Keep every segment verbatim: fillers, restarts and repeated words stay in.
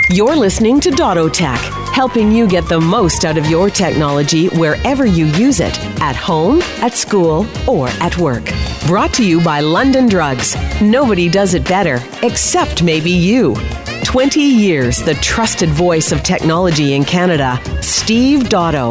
You're listening to Dottotech, helping you get the most out of your technology wherever you use it, at home, at school, or at work. Brought to you by London Drugs. Nobody does it better, except maybe you. twenty years, the trusted voice of technology in Canada, Steve Dotto.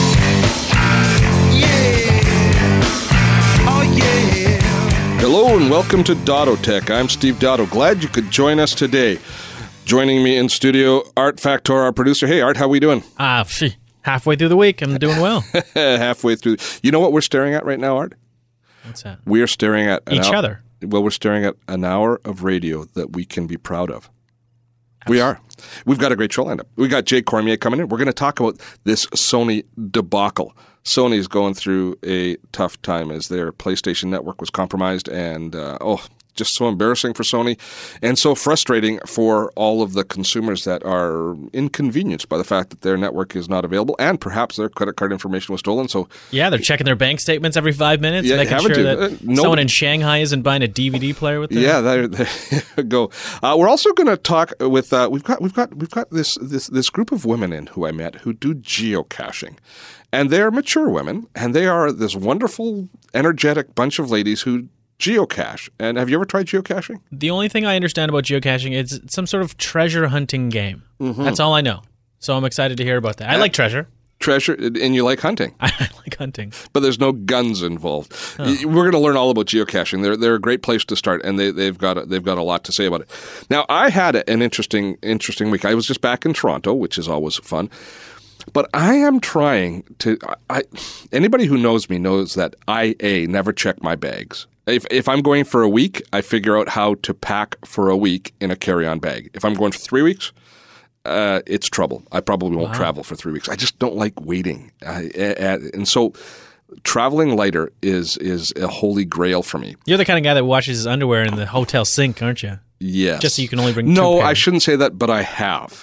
Hello and welcome to Dottotech. I'm Steve Dotto. Glad you could join us today. Joining me in studio, Art Factor, our producer. Hey, Art, how we doing? Ah, uh, halfway through the week. I'm doing well. Halfway through. You know what we're staring at right now, Art? What's that? We are staring at... Each hour, other. Well, we're staring at an hour of radio that we can be proud of. We are. We've got a great show lined up. We got Jay Cormier coming in. We're going to talk about this Sony debacle. Sony's going through a tough time as their PlayStation network was compromised, and uh, oh, just so embarrassing for Sony and so frustrating for all of the consumers that are inconvenienced by the fact that their network is not available and perhaps their credit card information was stolen. So yeah, they're checking their bank statements every five minutes, yeah, making sure to. that uh, nobody, someone in Shanghai isn't buying a D V D player with them. Yeah, there, there you go. Uh, we're also going to talk with uh, we've got we've got we've got this this this group of women in who I met who do geocaching. And they're mature women, and they are this wonderful, energetic bunch of ladies who geocache. And have you ever tried geocaching? The only thing I understand about geocaching is it's some sort of treasure hunting game. Mm-hmm. That's all I know. So I'm excited to hear about that. I like treasure. Treasure, and you like hunting. I like hunting. But there's no guns involved. Oh. We're going to learn all about geocaching. They're they're a great place to start, and they they've got a, they've got a lot to say about it. Now, I had an interesting interesting week. I was just back in Toronto, which is always fun. But I am trying to I, – anybody who knows me knows that I, A, never check my bags. If if I'm going for a week, I figure out how to pack for a week in a carry-on bag. If I'm going for three weeks, uh, it's trouble. I probably won't wow. travel for three weeks. I just don't like waiting. I, I, and so traveling lighter is is a holy grail for me. You're the kind of guy that washes his underwear in the hotel sink, aren't you? Yes. Just so you can only bring No, two I shouldn't say that, but I have.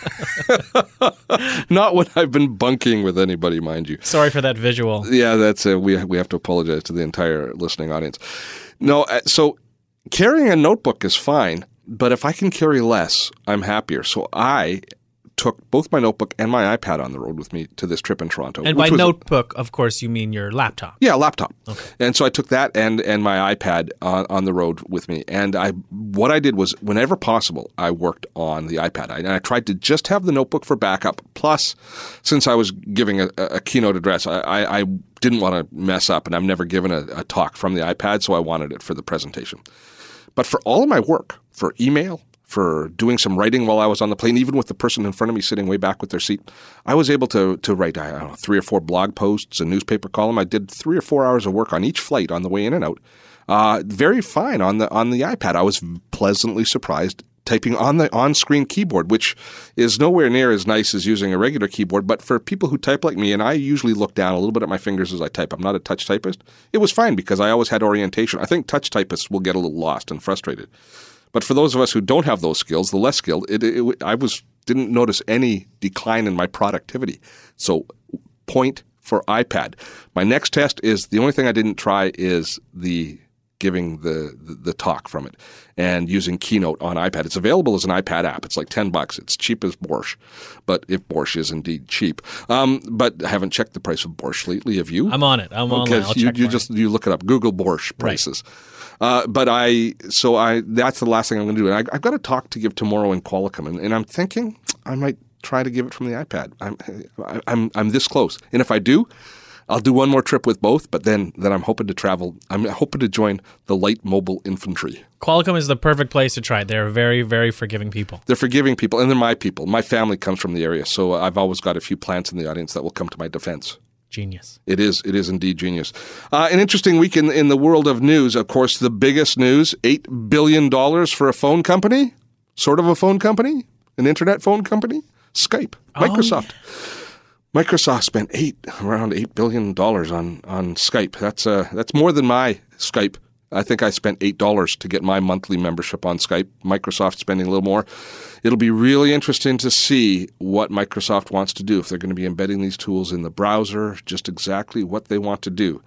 Not when I've been bunking with anybody, mind you. Sorry for that visual. Yeah, that's a, we we have to apologize to the entire listening audience. No, so carrying a notebook is fine, but if I can carry less, I'm happier. So I took both my notebook and my iPad on the road with me to this trip in Toronto. And by notebook, of course, you mean your laptop. Yeah, laptop. Okay. And so I took that and and my iPad on, on the road with me. And I what I did was, whenever possible, I worked on the iPad. I, and I tried to just have the notebook for backup. Plus, since I was giving a, a keynote address, I, I, I didn't want to mess up. And I've never given a, a talk from the iPad, so I wanted it for the presentation. But for all of my work, for email, for doing some writing while I was on the plane, even with the person in front of me sitting way back with their seat, I was able to to write, I don't know, three or four blog posts, a newspaper column. I did three or four hours of work on each flight on the way in and out. Uh, very fine on the on the iPad. I was pleasantly surprised typing on the on-screen keyboard, which is nowhere near as nice as using a regular keyboard. But for people who type like me, and I usually look down a little bit at my fingers as I type, I'm not a touch typist, it was fine because I always had orientation. I think touch typists will get a little lost and frustrated. But for those of us who don't have those skills, the less skilled, it, it, I was didn't notice any decline in my productivity. So point for iPad. My next test is, the only thing I didn't try is the giving the, the, the talk from it and using Keynote on iPad. It's available as an iPad app. It's like ten bucks. It's cheap as borscht, but if borscht is indeed cheap. Um, but I haven't checked the price of borscht lately. Have you? I'm on it. I'm on it. I'll you, check you just you look it up. Google borscht prices. Right. Uh, but I, so I, that's the last thing I'm going to do. And I, I've got a talk to give tomorrow in Qualicum, and, and I'm thinking I might try to give it from the iPad. I'm, I'm, I'm this close. And if I do, I'll do one more trip with both, but then, then I'm hoping to travel. I'm hoping to join the light mobile infantry. Qualicum is the perfect place to try it. They're very, very forgiving people. They're forgiving people, and they're my people. My family comes from the area, so I've always got a few plants in the audience that will come to my defense. Genius. It is. It is indeed genius. Uh, an interesting week in, in the world of news. Of course, the biggest news, eight billion dollars for a phone company, sort of a phone company, an internet phone company, Skype, Microsoft. Oh. Microsoft spent eight around eight billion dollars on, on Skype. That's uh, that's more than my Skype. I think I spent eight dollars to get my monthly membership on Skype. Microsoft spending a little more. It'll be really interesting to see what Microsoft wants to do, if they're going to be embedding these tools in the browser, just exactly what they want to do.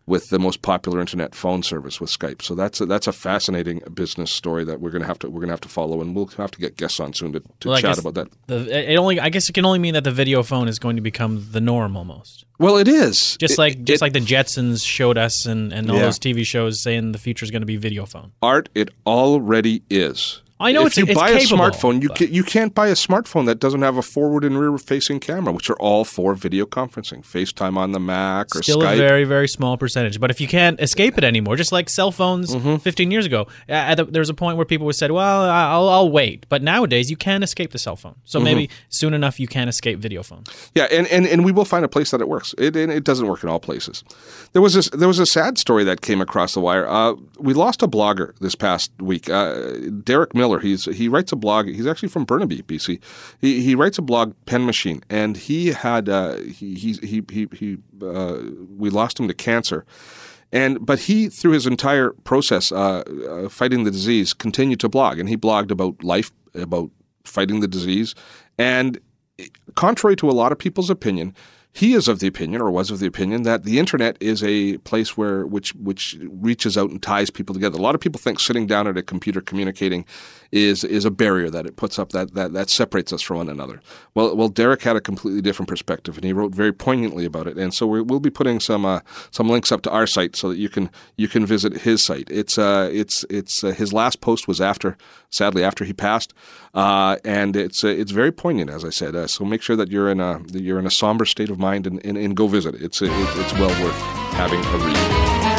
with the most popular internet phone service with Skype. So that's a, that's a fascinating business story that we're going to have to we're going to have to follow, and we'll have to get guests on soon to, to well, chat about that. The, it only I guess it can only mean that the video phone is going to become the norm almost. Well, it is. Just it, like just it, like the Jetsons showed us, and, and all yeah. those T V shows saying the future is going to be video phone. Art, it already is. I know if it's you it's buy capable, a smartphone, you but... can, you can't buy a smartphone that doesn't have a forward and rear facing camera, which are all for video conferencing, FaceTime on the Mac or Still Skype. a very very small percentage, but if you can't escape it anymore, just like cell phones mm-hmm. fifteen years ago, at the, there was a point where people said, "Well, I'll, I'll wait," but nowadays you can escape the cell phone. So mm-hmm. maybe soon enough you can escape video phone. Yeah, and, and, and we will find a place that it works. It and it doesn't work in all places. There was this, there was a sad story that came across the wire. Uh, we lost a blogger this past week, uh, Derek Miller. He's he writes a blog. He's actually from Burnaby, B C. He he writes a blog, Pen Machine, and he had uh, he he he he, he uh, we lost him to cancer, and but he through his entire process uh, uh, fighting the disease continued to blog, and he blogged about life, about fighting the disease, and contrary to a lot of people's opinion, he is of the opinion, or was of the opinion, that the internet is a place where which which reaches out and ties people together. A lot of people think sitting down at a computer communicating is is a barrier that it puts up that that, that separates us from one another. Well, well, Derek had a completely different perspective, and he wrote very poignantly about it. And so we, we'll be putting some uh, some links up to our site so that you can you can visit his site. It's uh it's it's uh, his last post was after sadly after he passed, uh, and it's uh, it's very poignant, as I said. Uh, so make sure that you're in a that you're in a somber state of mind and, and, and go visit it. It's it, it's well worth having a read.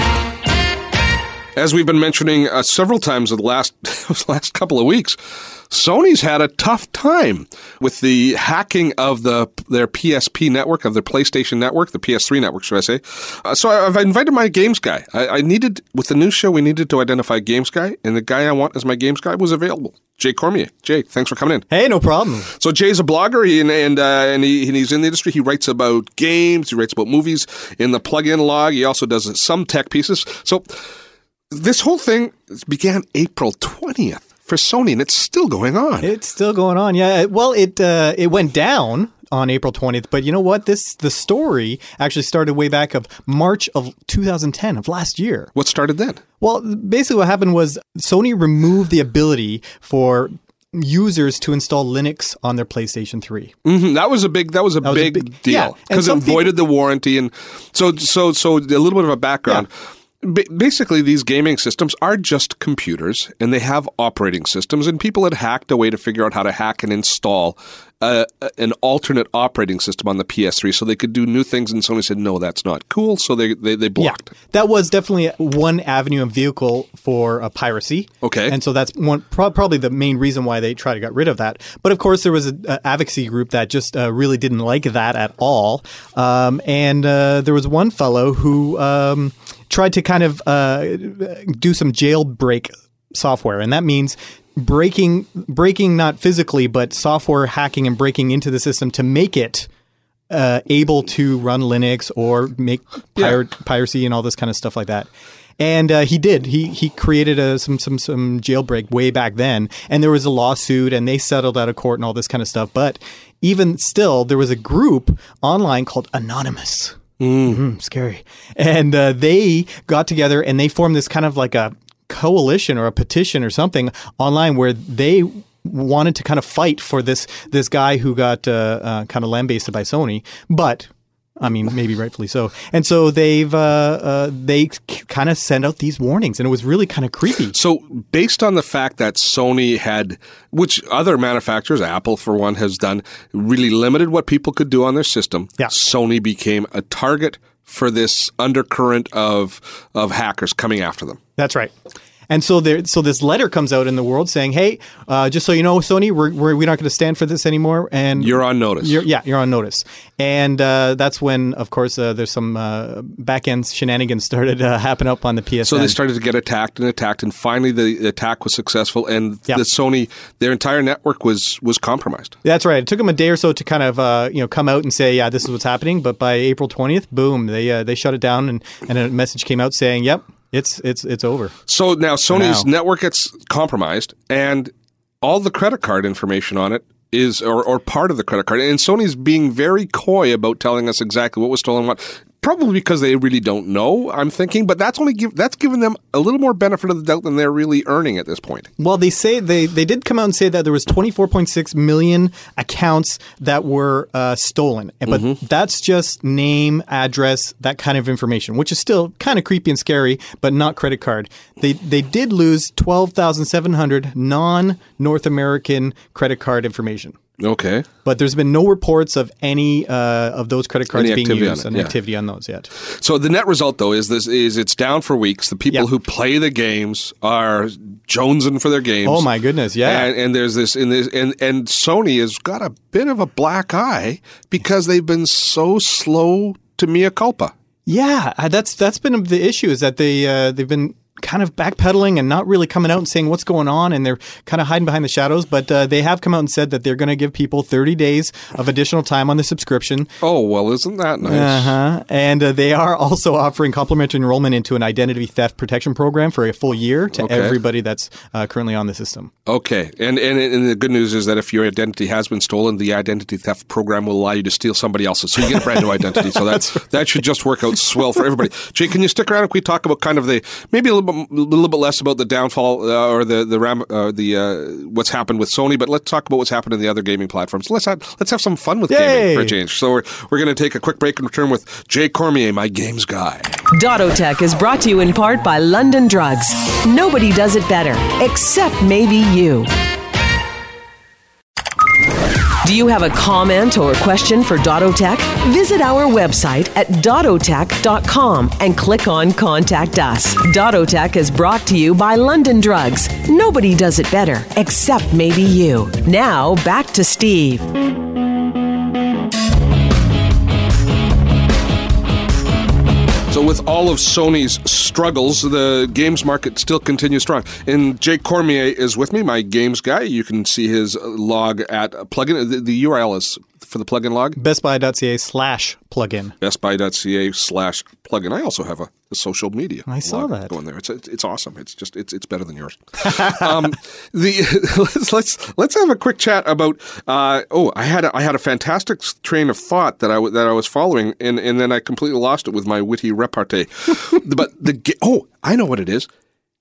As we've been mentioning uh, several times in the last last couple of weeks, Sony's had a tough time with the hacking of the their P S P network, of their PlayStation network, the P S three network, should I say. Uh, so I've invited my games guy. I, I needed, with the news show, we needed to identify games guy, and the guy I want as my games guy was available. Jay Cormier. Jay, thanks for coming in. Hey, no problem. So Jay's a blogger, he, and and, uh, and, he, and he's in the industry. He writes about games. He writes about movies in the plug-in log. He also does some tech pieces. So this whole thing began April twentieth for Sony, and it's still going on. It's still going on, yeah. Well, it uh, it went down on April twentieth, but you know what? This the story actually started way back of March of two thousand ten, of last year. What started then? Well, basically what happened was Sony removed the ability for users to install Linux on their PlayStation three. Mm-hmm. That was a big that was a, that big, was a big deal because yeah. it voided people, the warranty, and so so so a little bit of a background. Yeah. Basically, these gaming systems are just computers, and they have operating systems, and people had hacked a way to figure out how to hack and install uh, an alternate operating system on the P S three so they could do new things, and Sony said, no, that's not cool, so they, they, they blocked. Yeah, that was definitely one avenue and vehicle for uh, piracy. Okay. And so that's one pro- probably the main reason why they tried to get rid of that. But of course, there was an advocacy group that just uh, really didn't like that at all. Um, and uh, there was one fellow who um, tried to kind of uh, do some jailbreak software, and that means breaking breaking not physically, but software hacking and breaking into the system to make it uh, able to run Linux or make pir- yeah. piracy and all this kind of stuff like that. And uh, he did. He he created a, some some some jailbreak way back then, and there was a lawsuit, and they settled out of court and all this kind of stuff. But even still, there was a group online called Anonymous. Mm. Mm-hmm, scary. And uh, they got together and they formed this kind of like a coalition or a petition or something online where they wanted to kind of fight for this this guy who got uh, uh, kind of lambasted by Sony, but I mean maybe rightfully so. And so they've uh, uh, they kind of sent out these warnings, and it was really kind of creepy. So based on the fact that Sony had, which other manufacturers, Apple for one, has done, really limited what people could do on their system, yeah. Sony became a target for this undercurrent of of hackers coming after them. That's right. And so there, so this letter comes out in the world saying, "Hey, uh, just so you know, Sony, we're we're, we're not going to stand for this anymore." And you're on notice. You're, yeah, you're on notice. And uh, that's when, of course, uh, there's some uh, back end shenanigans started uh, happening up on the P S N. So they started to get attacked and attacked, and finally the attack was successful, and yeah. the Sony, their entire network was was compromised. That's right. It took them a day or so to kind of uh, you know come out and say, "Yeah, this is what's happening." But by April twentieth, boom, they uh, they shut it down, and, and a message came out saying, "Yep." It's it's it's over. So now Sony's now. network gets compromised, and all the credit card information on it is, or, or part of the credit card, and Sony's being very coy about telling us exactly what was stolen, what. probably because they really don't know, I'm thinking, but that's only give, that's given them a little more benefit of the doubt than they're really earning at this point. Well, they say they, they did come out and say that there was twenty-four point six million accounts that were uh, stolen, but mm-hmm. that's just name, address, that kind of information, which is still kind of creepy and scary, but not credit card. They they did lose twelve thousand seven hundred non-North American credit card information. Okay. But there's been no reports of any uh, of those credit cards any being used on and yeah. activity on those yet. So the net result, though, is this is it's down for weeks. The people yep. who play the games are jonesing for their games. Oh my goodness, yeah. And, and there's this, and, this and, and Sony has got a bit of a black eye because they've been so slow to mea culpa. Yeah, that's that's been the issue is that they uh, they've been kind of backpedaling and not really coming out and saying what's going on, and they're kind of hiding behind the shadows. But uh, they have come out and said that they're going to give people thirty days of additional time on the subscription. Oh, well, isn't that nice? Uh-huh. And uh, they are also offering complimentary enrollment into an identity theft protection program for a full year to okay. everybody that's uh, currently on the system. Okay. And, and and the good news is that if your identity has been stolen, the identity theft program will allow you to steal somebody else's. So you get a brand new identity. So that's, that should just work out swell for everybody. Jay, can you stick around if we talk about kind of the, maybe a little bit, a little bit less about the downfall uh, or the, the, ram, uh, the uh, what's happened with Sony, but let's talk about what's happened in the other gaming platforms. Let's have, let's have some fun with Yay. gaming for a change. So we're, we're going to take a quick break and return with Jay Cormier, my games guy. Dottotech is brought to you in part by London Drugs. Nobody does it better, except maybe you. Do you have a comment or question for Dottotech? Visit our website at dottotech dot com and click on Contact Us. Dottotech is brought to you by London Drugs. Nobody does it better, except maybe you. Now, back to Steve. So with all of Sony's struggles, the games market still continues strong. And Jake Cormier is with me, my games guy. You can see his log at plugin. The, the U R L is for the plugin log? bestbuy.ca slash plugin. bestbuy.ca slash plugin. I also have a, a social media I saw log that. going there. It's it's awesome. It's just it's it's better than yours. um, the let's let's let's have a quick chat about. Uh, oh, I had a, I had a fantastic train of thought that I w- that I was following, and and then I completely lost it with my witty repartee. But the oh, I know what it is.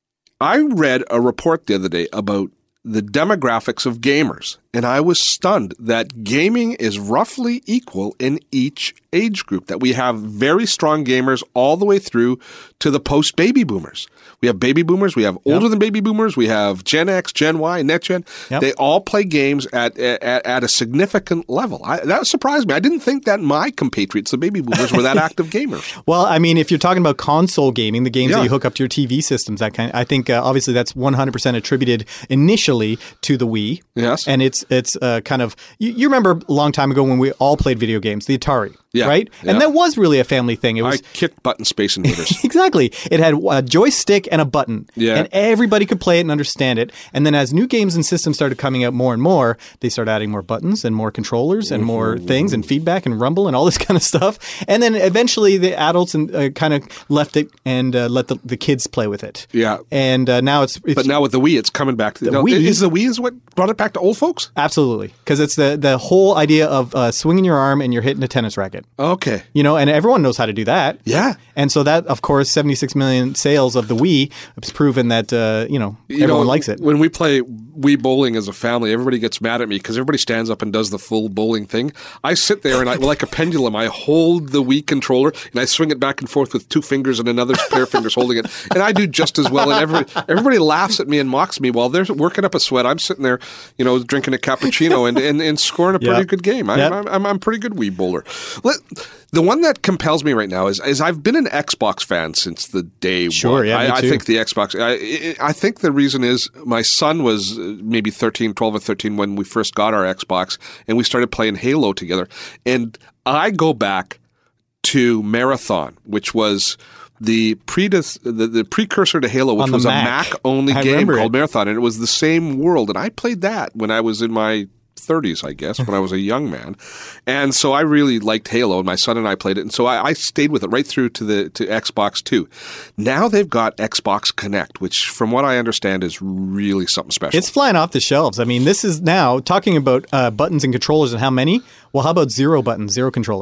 I read a report the other day about the demographics of gamers, and I was stunned that gaming is roughly equal in each age group, that we have very strong gamers all the way through to the post-baby boomers. We have baby boomers, we have older yep. than baby boomers, we have Gen X, Gen Y, NetGen. Yep. They all play games at at, at a significant level. I, that surprised me. I didn't think that my compatriots, the baby boomers, were that active gamers. Well, I mean, if you're talking about console gaming, the games yeah. that you hook up to your T V systems, that kind of, I think uh, obviously that's one hundred percent attributed initially to the Wii. Yes. And it's it's uh, kind of, you, you remember a long time ago when we all played video games, the Atari. Yeah. Right? Yeah. And that was really a family thing. It was I kicked button Space Invaders. Exactly. It had a joystick and a button. Yeah. And everybody could play it and understand it. And then as new games and systems started coming out more and more, they started adding more buttons and more controllers and more mm-hmm. things and feedback and rumble and all this kind of stuff. And then eventually the adults and uh, kind of left it and uh, let the, the kids play with it. Yeah. And uh, now it's, it's... But now with the Wii, it's coming back to... The no, Wii, is the Wii is what brought it back to old folks? Absolutely. Because it's the, the whole idea of uh, swinging your arm and you're hitting a tennis racket. Okay. You know, and everyone knows how to do that. Yeah. And so that, of course, seventy-six million sales of the Wii, it's proven that, uh, you know, you everyone know, likes it. When we play Wii bowling as a family, everybody gets mad at me because everybody stands up and does the full bowling thing. I sit there and I, like a pendulum, I hold the Wii controller and I swing it back and forth with two fingers and another pair of fingers holding it. And I do just as well. And everybody, everybody laughs at me and mocks me while they're working up a sweat. I'm sitting there, you know, drinking a cappuccino and, and, and scoring a pretty yep. good game. I, yep. I'm, I'm, I'm a pretty good Wii bowler. Let, the one that compels me right now is, is I've been an Xbox fan since the day sure, one. Yeah, I, me I too. think the Xbox, I, I think the reason is my son was maybe thirteen, twelve or thirteen when we first got our Xbox and we started playing Halo together. And I go back to Marathon, which was the, predis- the, the precursor to Halo, which was Mac. a Mac-only I game called it. Marathon. And it was the same world. And I played that when I was in my thirties, I guess, when I was a young man. And so I really liked Halo, and my son and I played it. And so I, I stayed with it right through to the to Xbox two. Now they've got Xbox Connect, which from what I understand is really something special. It's flying off the shelves. I mean, this is now talking about uh, buttons and controllers and how many. Well, how about zero buttons, zero controllers?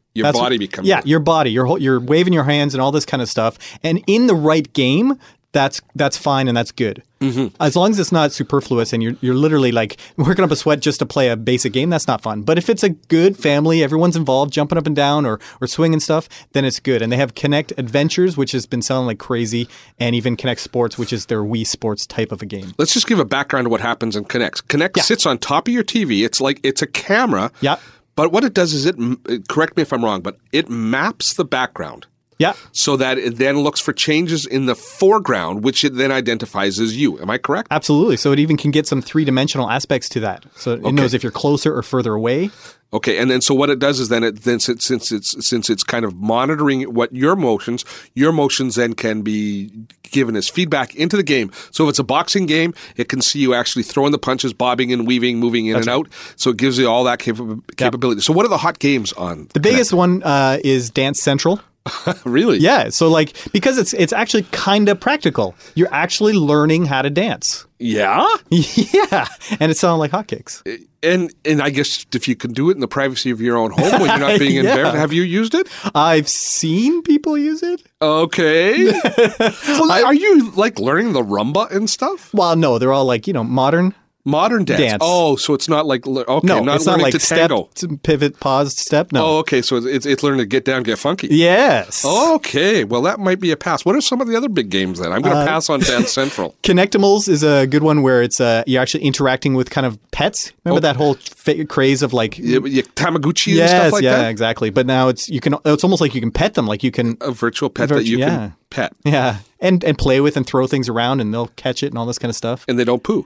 Your That's body what- becomes yeah, it. your body. You're hol- you're waving your hands and all this kind of stuff. And in the right game, that's that's fine and that's good. Mm-hmm. As long as it's not superfluous and you're you're literally like working up a sweat just to play a basic game, that's not fun. But if it's a good family, everyone's involved, jumping up and down or or swinging stuff, then it's good. And they have Kinect Adventures, which has been selling like crazy, and even Kinect Sports, which is their Wii Sports type of a game. Let's just give a background to what happens in Kinect. Kinect Yeah. sits on top of your T V. It's like it's a camera. Yeah. But what it does is it, correct me if I'm wrong, but it maps the background Yeah. so that it then looks for changes in the foreground, which it then identifies as you. Am I correct? Absolutely. So it even can get some three-dimensional aspects to that. So it knows if you're closer or further away. Okay, and then so what it does is then it then since since it's since it's kind of monitoring what your motions, your motions then can be given as feedback into the game. So if it's a boxing game, it can see you actually throwing the punches, bobbing and weaving, moving in That's and right. out. So it gives you all that capa- capability. So what are the hot games on? The biggest one uh, is Dance Central. Really? Yeah. So like because it's it's actually kind of practical. You're actually learning how to dance. Yeah. Yeah, and it's sounding like hotcakes. And and I guess if you can do it in the privacy of your own home when you're not being Yeah. embarrassed, have you used it? I've seen people use it. Okay. Well, are you like learning the rumba and stuff? Well, no, they're all like you know modern. Modern dance. Dance. Oh, so it's not like le- okay, No, not it's not learning like to step, tango. to pivot, pause, step. No. Oh, okay. So it's it's learning to get down, get funky. Yes. Okay. Well, that might be a pass. What are some of the other big games then? I'm going to Uh, pass on Dance Central. Connectimals is a good one where it's uh, you're actually interacting with kind of pets. Remember that whole fa- craze of like Yeah, yeah, Tamagotchi and yes, stuff like yeah, that. exactly. But now it's you can it's almost like you can pet them, like you can A virtual pet Virtu- that you yeah. can pet, yeah, and and play with and throw things around and they'll catch it and all this kind of stuff. and they don't poo.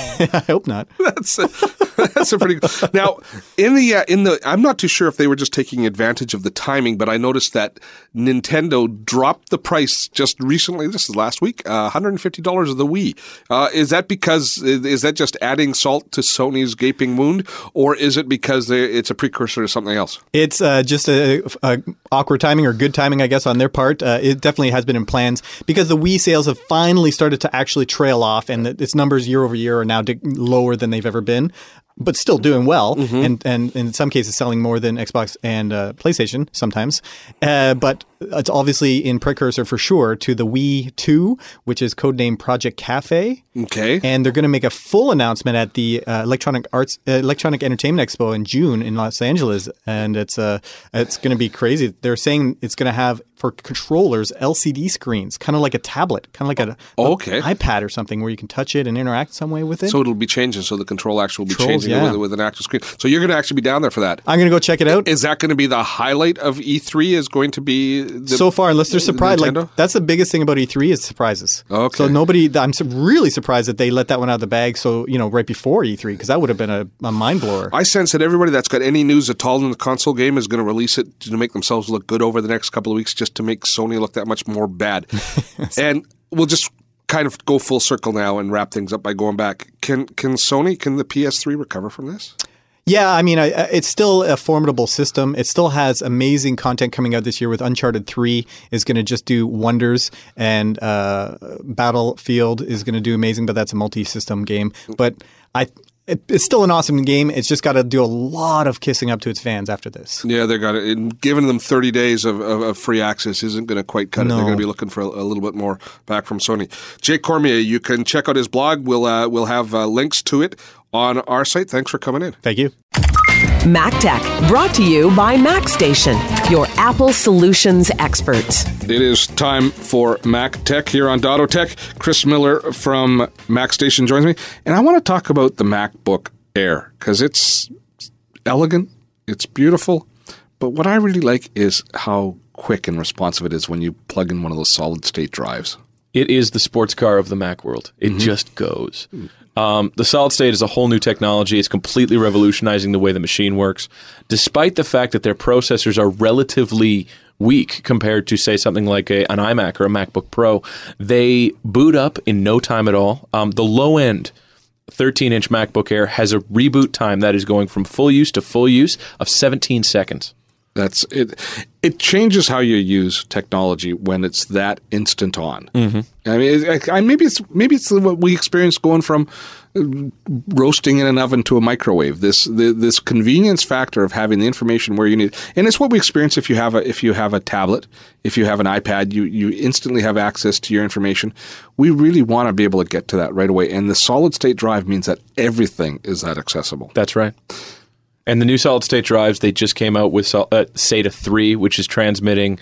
I hope not. That's a, that's a pretty good. Now in the uh, in the I'm not too sure if they were just taking advantage of the timing, but I noticed that Nintendo dropped the price just recently. This is last week, uh, one hundred fifty dollars of the Wii. Uh, is that because is that just adding salt to Sony's gaping wound, or is it because they, it's a precursor to something else? It's uh, just a, a awkward timing or good timing, I guess, on their part. Uh, it definitely has been in plans because the Wii sales have finally started to actually trail off, and its numbers year over year are now di- lower than they've ever been. But still doing well, Mm-hmm. and, and in some cases selling more than Xbox and uh, PlayStation sometimes. Uh, but it's obviously in precursor for sure to the Wii two, which is codenamed Project Cafe. Okay. And they're going to make a full announcement at the uh, Electronic Arts uh, Electronic Entertainment Expo in June in Los Angeles, and it's uh it's going to be crazy. They're saying it's going to have for controllers L C D screens, kind of like a tablet, kind of like a, Okay. a iPad or something, where you can touch it and interact some way with it. So it'll be changing. So the control actually will be Controls, changing yeah. with, with an actual screen. So you're going to actually be down there for that. I'm going to go check it out. Is that going to be the highlight of E three? Is going to be the, So far, unless they're surprised, Nintendo? like that's the biggest thing about E three is surprises. Okay. So nobody, I'm su- really surprised that they let that one out of the bag. So you know, right before E three, because that would have been a, a mind blower. I sense that everybody that's got any news at all in the console game is going to release it to make themselves look good over the next couple of weeks, just to make Sony look that much more bad. And we'll just kind of go full circle now and wrap things up by going back. Can can Sony, can the P S three recover from this? Yeah, I mean, I, I- it's still a formidable system. It still has amazing content coming out this year with Uncharted three is going to just do wonders, and uh, Battlefield is going to do amazing, but that's a multi-system game. But I, it, it's still an awesome game. It's just got to do a lot of kissing up to its fans after this. Yeah, they're got it. Giving them thirty days of, of, of free access isn't going to quite cut it. No. They're going to be looking for a, a little bit more back from Sony. Jake Cormier, you can check out his blog. We'll uh, we'll have uh, links to it on our site. Thanks for coming in. Thank you. Mac Tech, brought to you by MacStation, your Apple solutions experts. It is time for Mac Tech here on Dotto Tech. Chris Miller from MacStation joins me, and I want to talk about the MacBook Air because it's elegant, it's beautiful, but what I really like is how quick and responsive it is when you plug in one of those solid-state drives. It is the sports car of the Mac world. It just goes. Um, the solid state is a whole new technology. It's completely revolutionizing the way the machine works, despite the fact that their processors are relatively weak compared to, say, something like a, an iMac or a MacBook Pro. They boot up in no time at all. Um, the low-end thirteen-inch MacBook Air has a reboot time that is going from full use to full use of seventeen seconds. That's it. It changes how you use technology when it's that instant on. Mm-hmm. I mean, it, I, maybe it's maybe it's what we experienced going from roasting in an oven to a microwave. This the, this convenience factor of having the information where you need, and it's what we experience if you have a if you have a tablet, if you have an iPad, you you instantly have access to your information. We really want to be able to get to that right away, and the solid state drive means that everything is that accessible. That's right. And the new solid-state drives, they just came out with sol- uh, SATA three, which is transmitting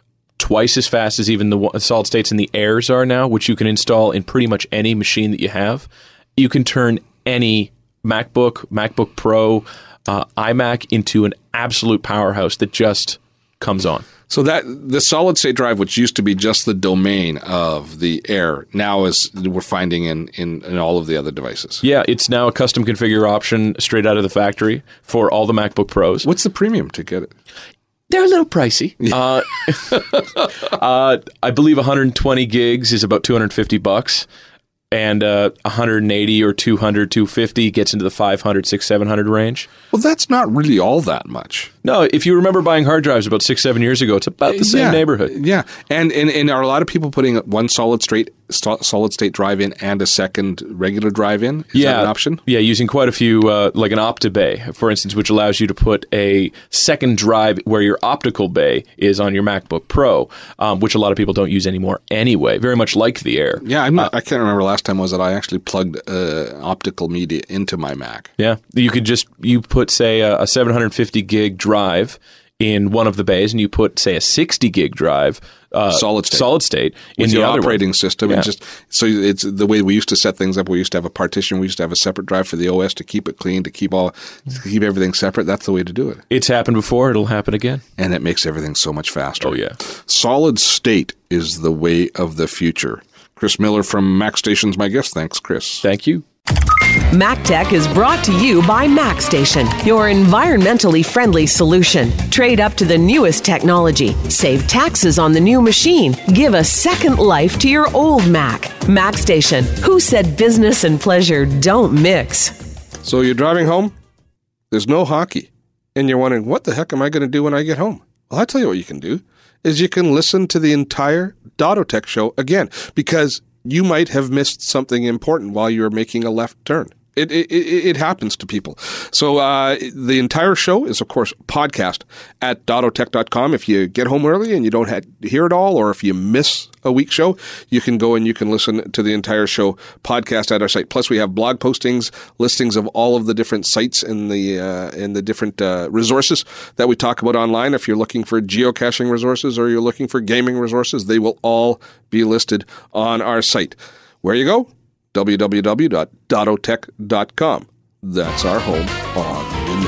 twice as fast as even the solid-states in the Airs are now, which you can install in pretty much any machine that you have. You can turn any MacBook, MacBook Pro, uh, iMac into an absolute powerhouse that just comes on. So that the solid state drive, which used to be just the domain of the Air, now is we're finding in, in, in all of the other devices. Yeah, it's now a custom configure option straight out of the factory for all the MacBook Pros. What's the premium to get it? They're a little pricey. Yeah. Uh, uh, I believe one hundred twenty gigs is about two hundred fifty bucks. And uh, one hundred eighty or two hundred, two hundred fifty gets into the five hundred, six hundred, seven hundred range. Well, that's not really all that much. No, if you remember buying hard drives about six, seven years ago, it's about the same yeah, neighborhood. Yeah, and, and and are a lot of people putting one solid state solid state drive in and a second regular drive in? Is yeah, that an option? Yeah, using quite a few, uh, like an OptiBay, for instance, which allows you to put a second drive where your optical bay is on your MacBook Pro, um, which a lot of people don't use anymore anyway. Very much like the Air. Yeah, I'm not, uh, I can't remember last time was that I actually plugged uh, optical media into my Mac. Yeah, you could just you put say a, a seven hundred fifty gig drive in one of the bays, and you put say a sixty gig drive, uh, solid state, solid state in with the your other operating one. system, yeah. and just so it's the way we used to set things up. We used to have a partition. We used to have a separate drive for the O S to keep it clean, to keep all, to keep everything separate. That's the way to do it. It's happened before. It'll happen again, and it makes everything so much faster. Oh yeah, solid state is the way of the future. Chris Miller from MacStation's my guest. Thanks, Chris. Thank you. MacTech is brought to you by MacStation, your environmentally friendly solution. Trade up to the newest technology. Save taxes on the new machine. Give a second life to your old Mac. MacStation. Who said business and pleasure don't mix? So you're driving home? There's no hockey. And you're wondering, what the heck am I going to do when I get home? Well, I'll tell you what you can do, is you can listen to the entire Dottotech show again, because you might have missed something important while you were making a left turn. It it, it happens to people. So uh, the entire show is, of course, podcast at dottotech dot com. If you get home early and you don't have, hear it all, or if you miss a week show, you can go and you can listen to the entire show podcast at our site. Plus, we have blog postings, listings of all of the different sites and the uh, and the different uh, resources that we talk about online. If you're looking for geocaching resources or you're looking for gaming resources, they will all be listed on our site. Where you go? w w w dot dottotech dot com. That's our home on the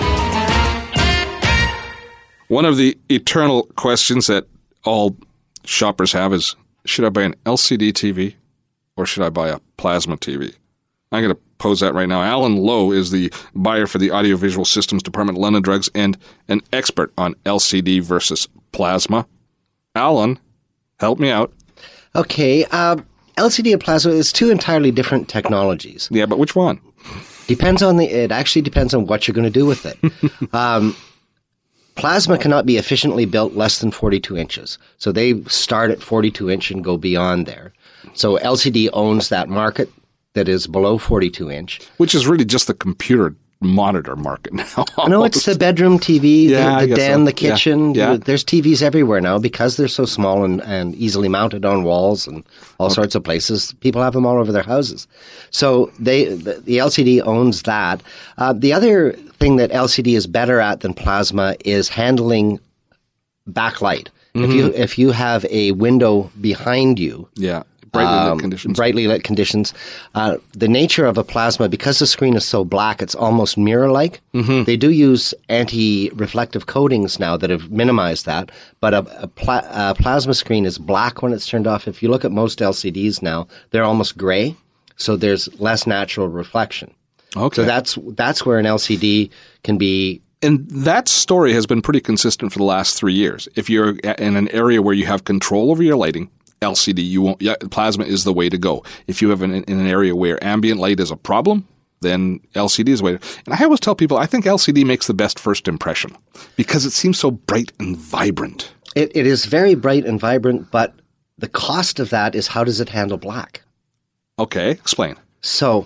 net. One of the eternal questions that all shoppers have is, should I buy an L C D T V or should I buy a plasma T V? I'm going to pose that right now. Alan Lowe is the buyer for the Audiovisual Systems Department at London Drugs and an expert on L C D versus plasma. Alan, help me out. Okay, uh, L C D and plasma is two entirely different technologies. Yeah, but which one? Depends on the. It actually depends on what you're going to do with it. um, plasma cannot be efficiently built less than forty-two inches. So they start at forty-two inch and go beyond there. So L C D owns that market that is below forty-two inch. Which is really just the computer monitor market now. No, it's the bedroom T V, yeah, the, the den, so. the kitchen. Yeah. Yeah. There's T Vs everywhere now because they're so small and, and easily mounted on walls and all okay. sorts of places. People have them all over their houses. So they the, the L C D owns that. Uh, the other thing that L C D is better at than plasma is handling backlight. Mm-hmm. If you if you have a window behind you, yeah. Brightly lit um, conditions. Brightly lit conditions. Uh, the nature of a plasma, because the screen is so black, it's almost mirror-like. Mm-hmm. They do use anti-reflective coatings now that have minimized that, but a, a, pla- a plasma screen is black when it's turned off. If you look at most L C Ds now, they're almost gray, so there's less natural reflection. Okay. So that's that's where an L C D can be. And that story has been pretty consistent for the last three years. If you're in an area where you have control over your lighting, L C D, you won't. Yeah, plasma is the way to go. If you have an, in an area where ambient light is a problem, then L C D is the way. And I always tell people, I think L C D makes the best first impression because it seems so bright and vibrant. It, it is very bright and vibrant, but the cost of that is how does it handle black? Okay, explain. So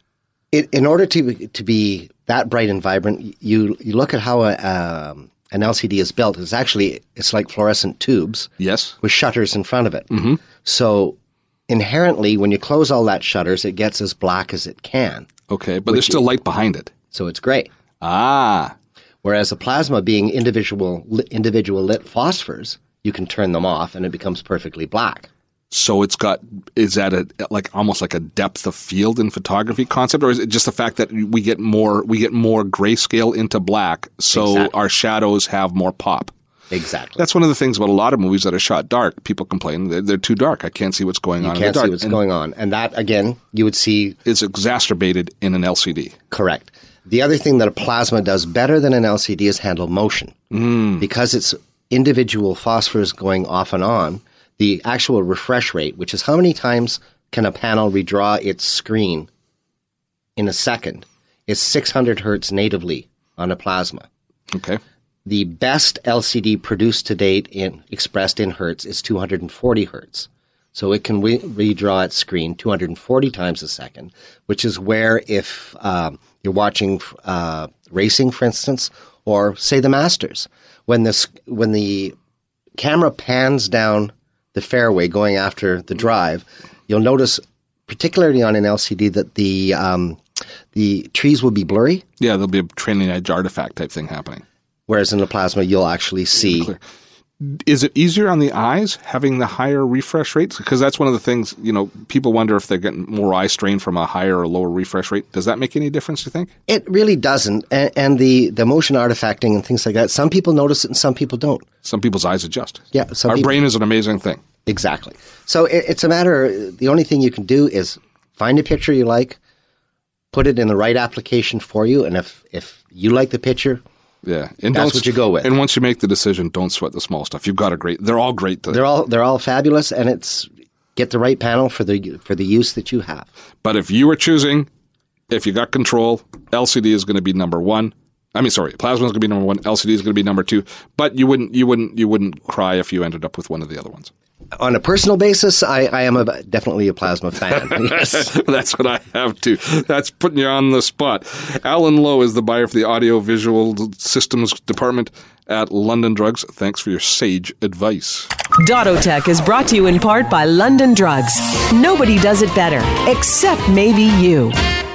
it, in order to to be that bright and vibrant, you you look at how a, um, an L C D is built. It's actually, it's like fluorescent tubes. Yes. With shutters in front of it. Mm-hmm. So inherently, when you close all that shutters, it gets as black as it can. Okay, but there's still light behind it. So it's gray. Ah. Whereas a plasma being individual individual lit phosphors, you can turn them off and it becomes perfectly black. So it's got, is that a, like almost like a depth of field in photography concept, or is it just the fact that we get more, we get more grayscale into black, so Exactly. our shadows have more pop? Exactly. That's one of the things about a lot of movies that are shot dark. People complain they're, they're too dark. I can't see what's going you on in can't the dark. see what's And going on. And that, again, you would see it's exacerbated in an L C D. correct. The other thing that a plasma does better than an L C D is handle motion. Mm. Because it's individual phosphors going off and on, the actual refresh rate, which is how many times can a panel redraw its screen in a second, is six hundred hertz natively on a plasma. Okay. The best L C D produced to date, in expressed in hertz, is two hundred forty hertz. So it can re- redraw its screen two hundred forty times a second, which is where if um, you're watching uh, racing, for instance, or say the Masters, when this when the camera pans down the fairway going after the drive, you'll notice, particularly on an L C D, that the um, the trees will be blurry, Yeah, there'll be a trailing edge artifact type thing happening. whereas in the plasma you'll actually see. Clear. Is it easier on the eyes having the higher refresh rates? Because that's one of the things, you know, people wonder if they're getting more eye strain from a higher or lower refresh rate. Does that make any difference, do you think? It really doesn't. And, and the, the motion artifacting and things like that, some people notice it and some people don't. Some people's eyes adjust. Yeah, some Our people- brain is an amazing thing. Exactly. So it, it's a matter, the only thing you can do is find a picture you like, put it in the right application for you, and if, if you like the picture, Yeah, and That's don't- what you go with. And once you make the decision, don't sweat the small stuff. You've got a great. They're all great. To, they're all they're all fabulous, and it's get the right panel for the for the use that you have. but if you were choosing, if you got control, L C D is going to be number one. I mean, sorry, plasma is going to be number one. L C D is going to be number two. But you wouldn't, you wouldn't, you wouldn't cry if you ended up with one of the other ones. On a personal basis, I, I am a, definitely a plasma fan. Yes. That's what I have to. That's putting you on the spot. Alan Lowe is the buyer for the Audio Visual Systems Department at London Drugs. Thanks for your sage advice. Dottotech is brought to you in part by London Drugs. Nobody does it better, except maybe you.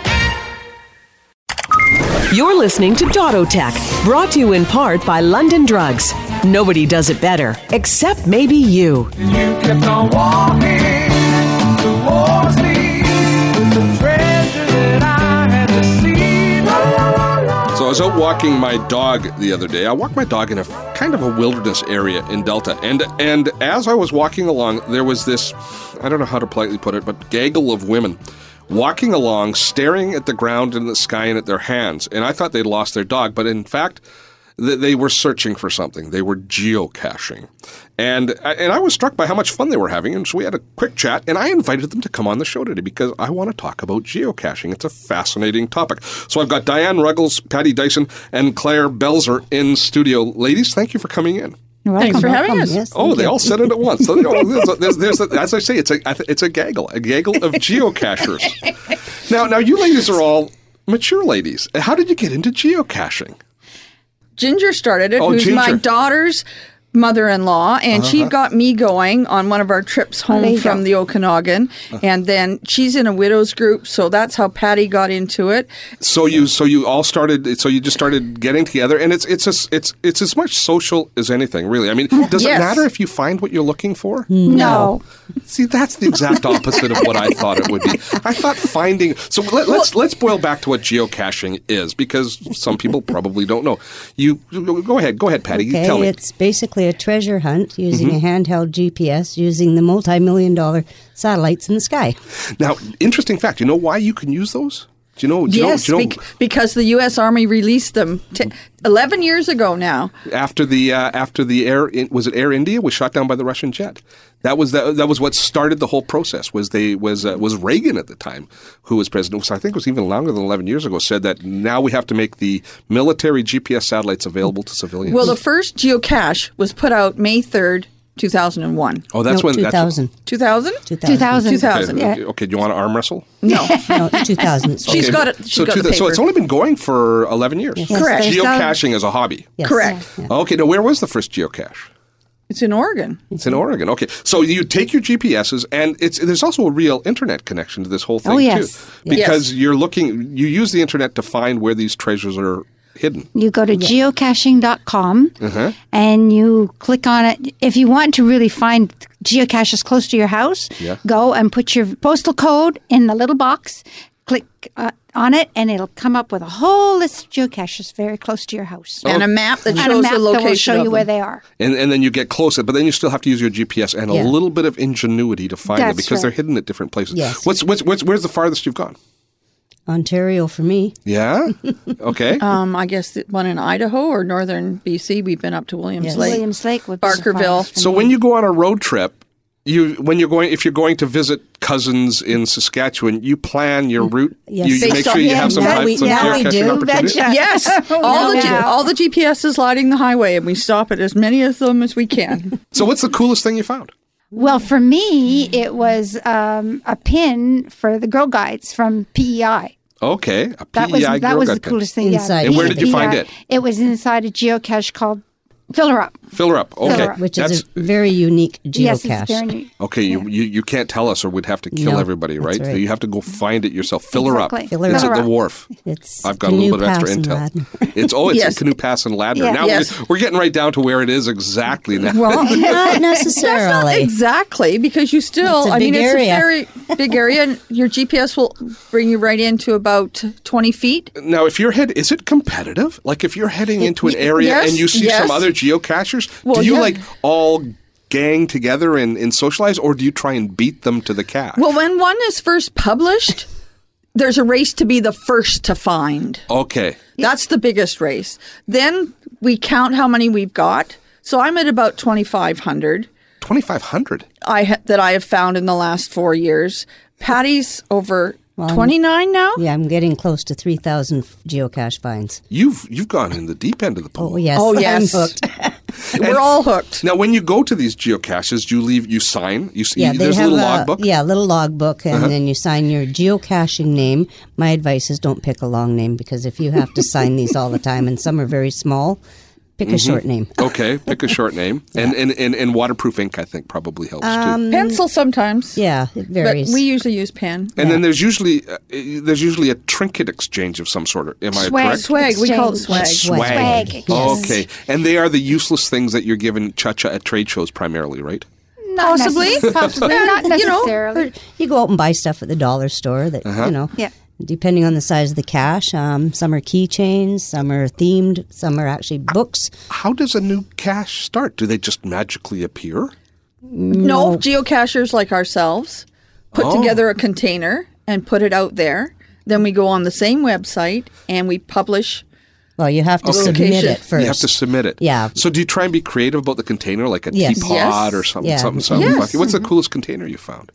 You're listening to Dottotech, brought to you in part by London Drugs. Nobody does it better, except maybe you. You kept on walking towards me with the treasure that I had to see. La, la, la, la. So I was out walking my dog the other day. I walked my dog in a kind of a wilderness area in Delta, and and as I was walking along, there was this, I don't know how to politely put it, but gaggle of women walking along, staring at the ground and the sky and at their hands. And I thought they'd lost their dog, but in fact, th- they were searching for something. They were geocaching. And, and I was struck by how much fun they were having, and so we had a quick chat, and I invited them to come on the show today because I want to talk about geocaching. It's a fascinating topic. So I've got Diane Ruggles, Patty Dyson, and Claire Belzer in studio. Ladies, thank you for coming in. You're Thanks for welcome. having us. Yes, Oh, thank they you. all said it at once. So, you know, there's, there's, there's, as I say, it's a it's a gaggle, a gaggle of geocachers. now, now you ladies are all mature ladies. How did you get into geocaching? Ginger started it, Oh, who's my Ginger. daughter's mother-in-law, and she got me going on one of our trips home there you from go. the Okanagan. And then she's in a widows group, so that's how Patty got into it. So you so you all started. So you just started getting together, and it's it's a, it's it's as much social as anything, really. I mean, does Yes. it matter if you find what you're looking for? No. See, that's the exact opposite of what I thought it would be. I thought finding. So let, let's let's boil back to what geocaching is, because some people probably don't know. You go ahead, go ahead, Patty. Okay, Tell me. it's basically a treasure hunt using Mm-hmm. a handheld G P S using the multi-million dollar satellites in the sky. Now, interesting fact. You know why you can use those? Do you know? Do Yes, you know, do you know bec- because the U S Army released them t- eleven years ago now. after the uh, after the air was it Air India was shot down by the Russian jet? That was that, that was what started the whole process. Was they was uh, was Reagan at the time, who was president? Which I think was even longer than eleven years ago. Said that now we have to make the military G P S satellites available to civilians. Well, the first geocache was put out May third, two thousand one. oh, that's no, when two that's thousand. two thousand? two thousand. two thousand. Okay, okay, do you want to arm wrestle? No. No, two thousand. She's Okay, got it. She's so, got two the thou- so paper. it's only been going for eleven years. Yes. Correct. There's Geocaching as a hobby. Yes. Correct. Yeah. Okay, now where was the first geocache? It's in Oregon. It's in Oregon. Okay, so you take your G P S's, and it's there's also a real internet connection to this whole thing Oh, yes. too, Yes. because you're looking. You use the internet to find where these treasures are hidden. You go to geocaching dot com Uh-huh. and you click on it. If you want to really find geocaches close to your house, Yeah. go and put your postal code in the little box, click uh, on it, and it'll come up with a whole list of geocaches very close to your house. And a map that And a shows map the that will location show of you where them. they are. And, and then you get closer, but then you still have to use your G P S and a Yeah. little bit of ingenuity to find them That's because they're right. hidden at different places. Yes. What's, what's what's where's the farthest you've gone? Ontario for me. Yeah. Okay. Um, I guess the one in Idaho or northern B C. We've been up to Williams Yes. Lake. Williams Lake would be the Barkerville. farthest for So me. when you go on a road trip, you when you're going if you're going to visit cousins in Saskatchewan, you plan your route. Yes. You, you Based make on- sure you yeah, have some now type we- of now we geocaching do. opportunity. Betcha. Yes, all the G- yeah. all the G P S's lighting the highway, and we stop at as many of them as we can. So what's the coolest thing you found? Well, for me, it was um, a pin for the Girl Guides from P E I. Okay, a That P was E I that Girl was the Guide pin. coolest thing. Inside. Yeah, And where did you find P E I. it? It was inside a geocache called Fill Her Up. Fill her up. Okay, her up. Which That's, is a very unique Yes, geocache. it's very neat. okay. You, you you can't tell us, or we'd have to kill No, everybody, that's right? right. So you have to go find it yourself. Fill Exactly. her up. Fill her it's up. at the wharf. It's I've got a little bit of extra Canoe intel. Pass and Ladner. It's oh, it's Yes. in Canoe Pass and Ladner. Yeah. Now Yes. we're, we're getting right down to where it is exactly now. Well, Not necessarily. exactly, because you still, It's a I mean, big it's area. a very big area, and your G P S will bring you right into about twenty feet. Now, if you're head, is it competitive? Like if you're heading into an area yes, and you see yes. some other geocachers, Well, do you yeah. like all gang together and, and socialize, or do you try and beat them to the cache? Well, when one is first published, there's a race to be the first to find. okay. That's the biggest race. Then we count how many we've got. So I'm at about twenty-five hundred. twenty-five hundred. I ha- that I have found in the last four years. Patty's over twenty-nine now. Yeah, I'm getting close to three thousand geocache finds. You've you've gone in the deep end of the pool. Oh, yes. Oh, I'm yes. hooked. We're all hooked. Now, when you go to these geocaches, you leave, you sign. You, s- Yeah, you they there's a have little a logbook. yeah, little logbook, and then you sign your geocaching name. My advice is don't pick a long name because if you have to sign these all the time, and some are very small, pick a short name. Okay, pick a short name, and, and, and and waterproof ink, I think, probably helps too. Pencil sometimes. Yeah, it But varies. we usually use pen. And then there's usually uh, there's usually a trinket exchange of some sort. Am I Swag. correct? Swag. We call it swag. Exchange. Swag. Swag, yes. Okay, and they are the useless things that you're given cha-cha at trade shows primarily, right? Not Possibly. necess- possibly. Not You know, necessarily. you go out and buy stuff at the dollar store that Uh-huh. you know. Yeah. Depending on the size of the cache, um, some are keychains, some are themed, some are actually books. How does a new cache start? Do they just magically appear? No, geocachers like ourselves put Oh. together a container and put it out there. Then we go on the same website and we publish. Well, you have to Okay. submit Location. it first. You have to submit it. Yeah. So do you try and be creative about the container, like a Yes. teapot Yes. or something, Yeah. something, something Yes. funky? What's the coolest container you found?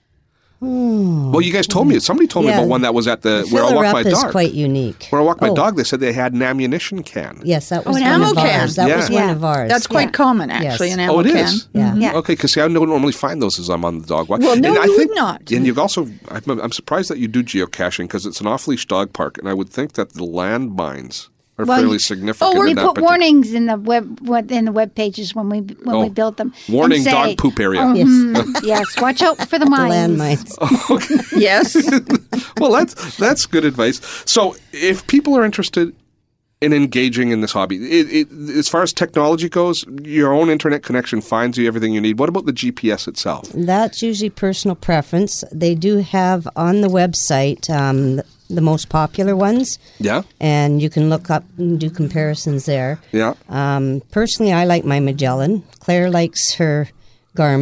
Well, you guys told me. Somebody told me Yeah. about one that was at the where I Filler walk up my is dog. quite unique. Where I walk my Oh, dog, they said they had an ammunition can. Yes, that was an one ammo of can. ours. That was Yeah. one of ours. That's quite Yeah. common, actually, Yes. an ammo Oh, it can. is. yeah. Yeah. Okay, because see, I don't normally find those as I'm on the dog walk. Well, no, and I you think, would not. And you've also, I'm, I'm surprised that you do geocaching because it's an off-leash dog park, and I would think that the landmines are Well, fairly you- significant. Oh, we in that put particular- warnings in the web what- in the web pages when we when Oh. we built them. and Warning, say, dog poop area. oh, Yes. mm, yes, watch out for the The mines. landmines. Yes. Well, that's that's good advice. So, if people are interested in engaging in this hobby, it, it, as far as technology goes, your own internet connection finds you everything you need. What about the G P S itself? That's usually personal preference. They do have on the website um, the most popular ones, Yeah, and you can look up and do comparisons there. yeah. Um, personally, I like my Magellan. Claire likes her Garmin.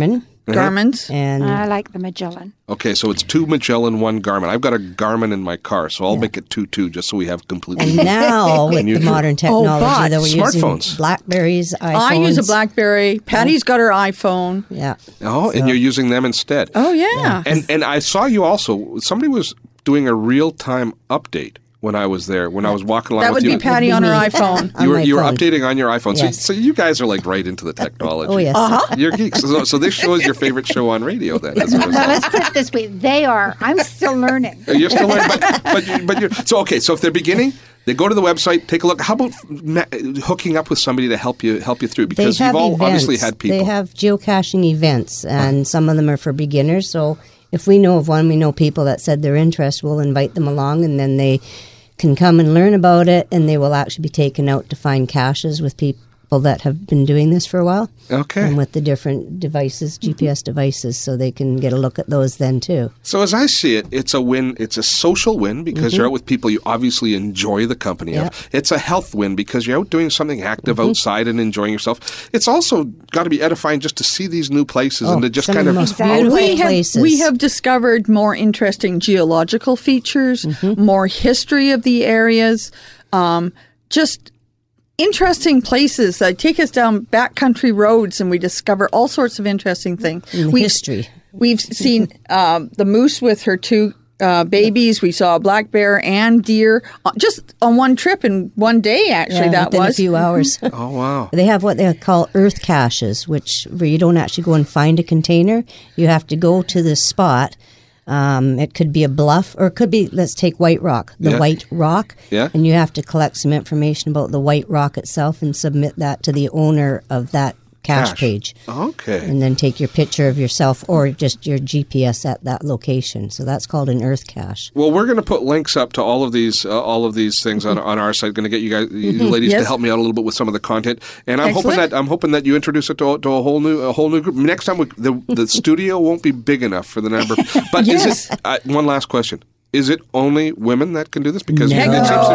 Garmin's. And I like the Magellan. Okay, so it's two Magellan, one Garmin. I've got a Garmin in my car, so I'll Yeah. make it two two, just so we have completely. and now with And you the can- modern technology, but that we're smartphones. using Blackberries, iPhones. I use a BlackBerry. Patty's got her iPhone. Yeah. Oh, and you're using them instead. Oh, yeah. And and I saw you also. Somebody was doing a real time update when I was there. When I was walking along That with would you. be Patty on her me. iPhone. On You were my you were phone. updating on your iPhone. Yes. So, so you guys are like right into the technology. Oh, yes. Uh-huh. You're geeks. So, so this show is your favorite show on radio then. As a Now, result. let's put it this way. They are. I'm still learning. You're still learning, but but, you, but you're so okay. So if they're beginning, they go to the website, take a look. How about ma- hooking up with somebody to help you help you through? They Because have you've all events. obviously had people. They have geocaching events, and some of them are for beginners. So if we know of one, we know people that said they're interested, we'll invite them along, and then they can come and learn about it, and they will actually be taken out to find caches with people that have been doing this for a while. Okay. And with the different devices, G P S devices, so they can get a look at those then too. So as I see it, it's a win. It's a social win because Mm-hmm. you're out with people you obviously enjoy the company Yeah. of. It's a health win because you're out doing something active Mm-hmm. outside and enjoying yourself. It's also got to be edifying just to see these new places Oh, and to just some kind of of. the most Exactly. beautiful We have, places. we have discovered more interesting geological features, Mm-hmm. more history of the areas, um, just interesting places that take us down backcountry roads, and we discover all sorts of interesting things. In the We've- history. We've seen um, the moose with her two uh, babies. We saw a black bear and deer uh, just on one trip in one day. Actually, Yeah, that within was a few hours. Oh wow! They have what they call earth caches, which where you don't actually go and find a container. You have to go to the spot. Um, it could be a bluff, or it could be, let's take White Rock, the Yeah. White Rock. Yeah. And you have to collect some information about the White Rock itself and submit that to the owner of that cache Cache. page. Okay. And then take your picture of yourself or just your G P S at that location. So that's called an earth cache. Well, we're going to put links up to all of these, uh, all of these things on, on our site. Going to get you guys, you ladies, to Yes. help me out a little bit with some of the content. And I'm hoping Excellent. that I'm hoping that you introduce it to, to a whole new, a whole new group. Next time, we, the the studio won't be big enough for the number. But Yes. is it? Uh, one last question: is it only women that can do this? Because No. it seems to-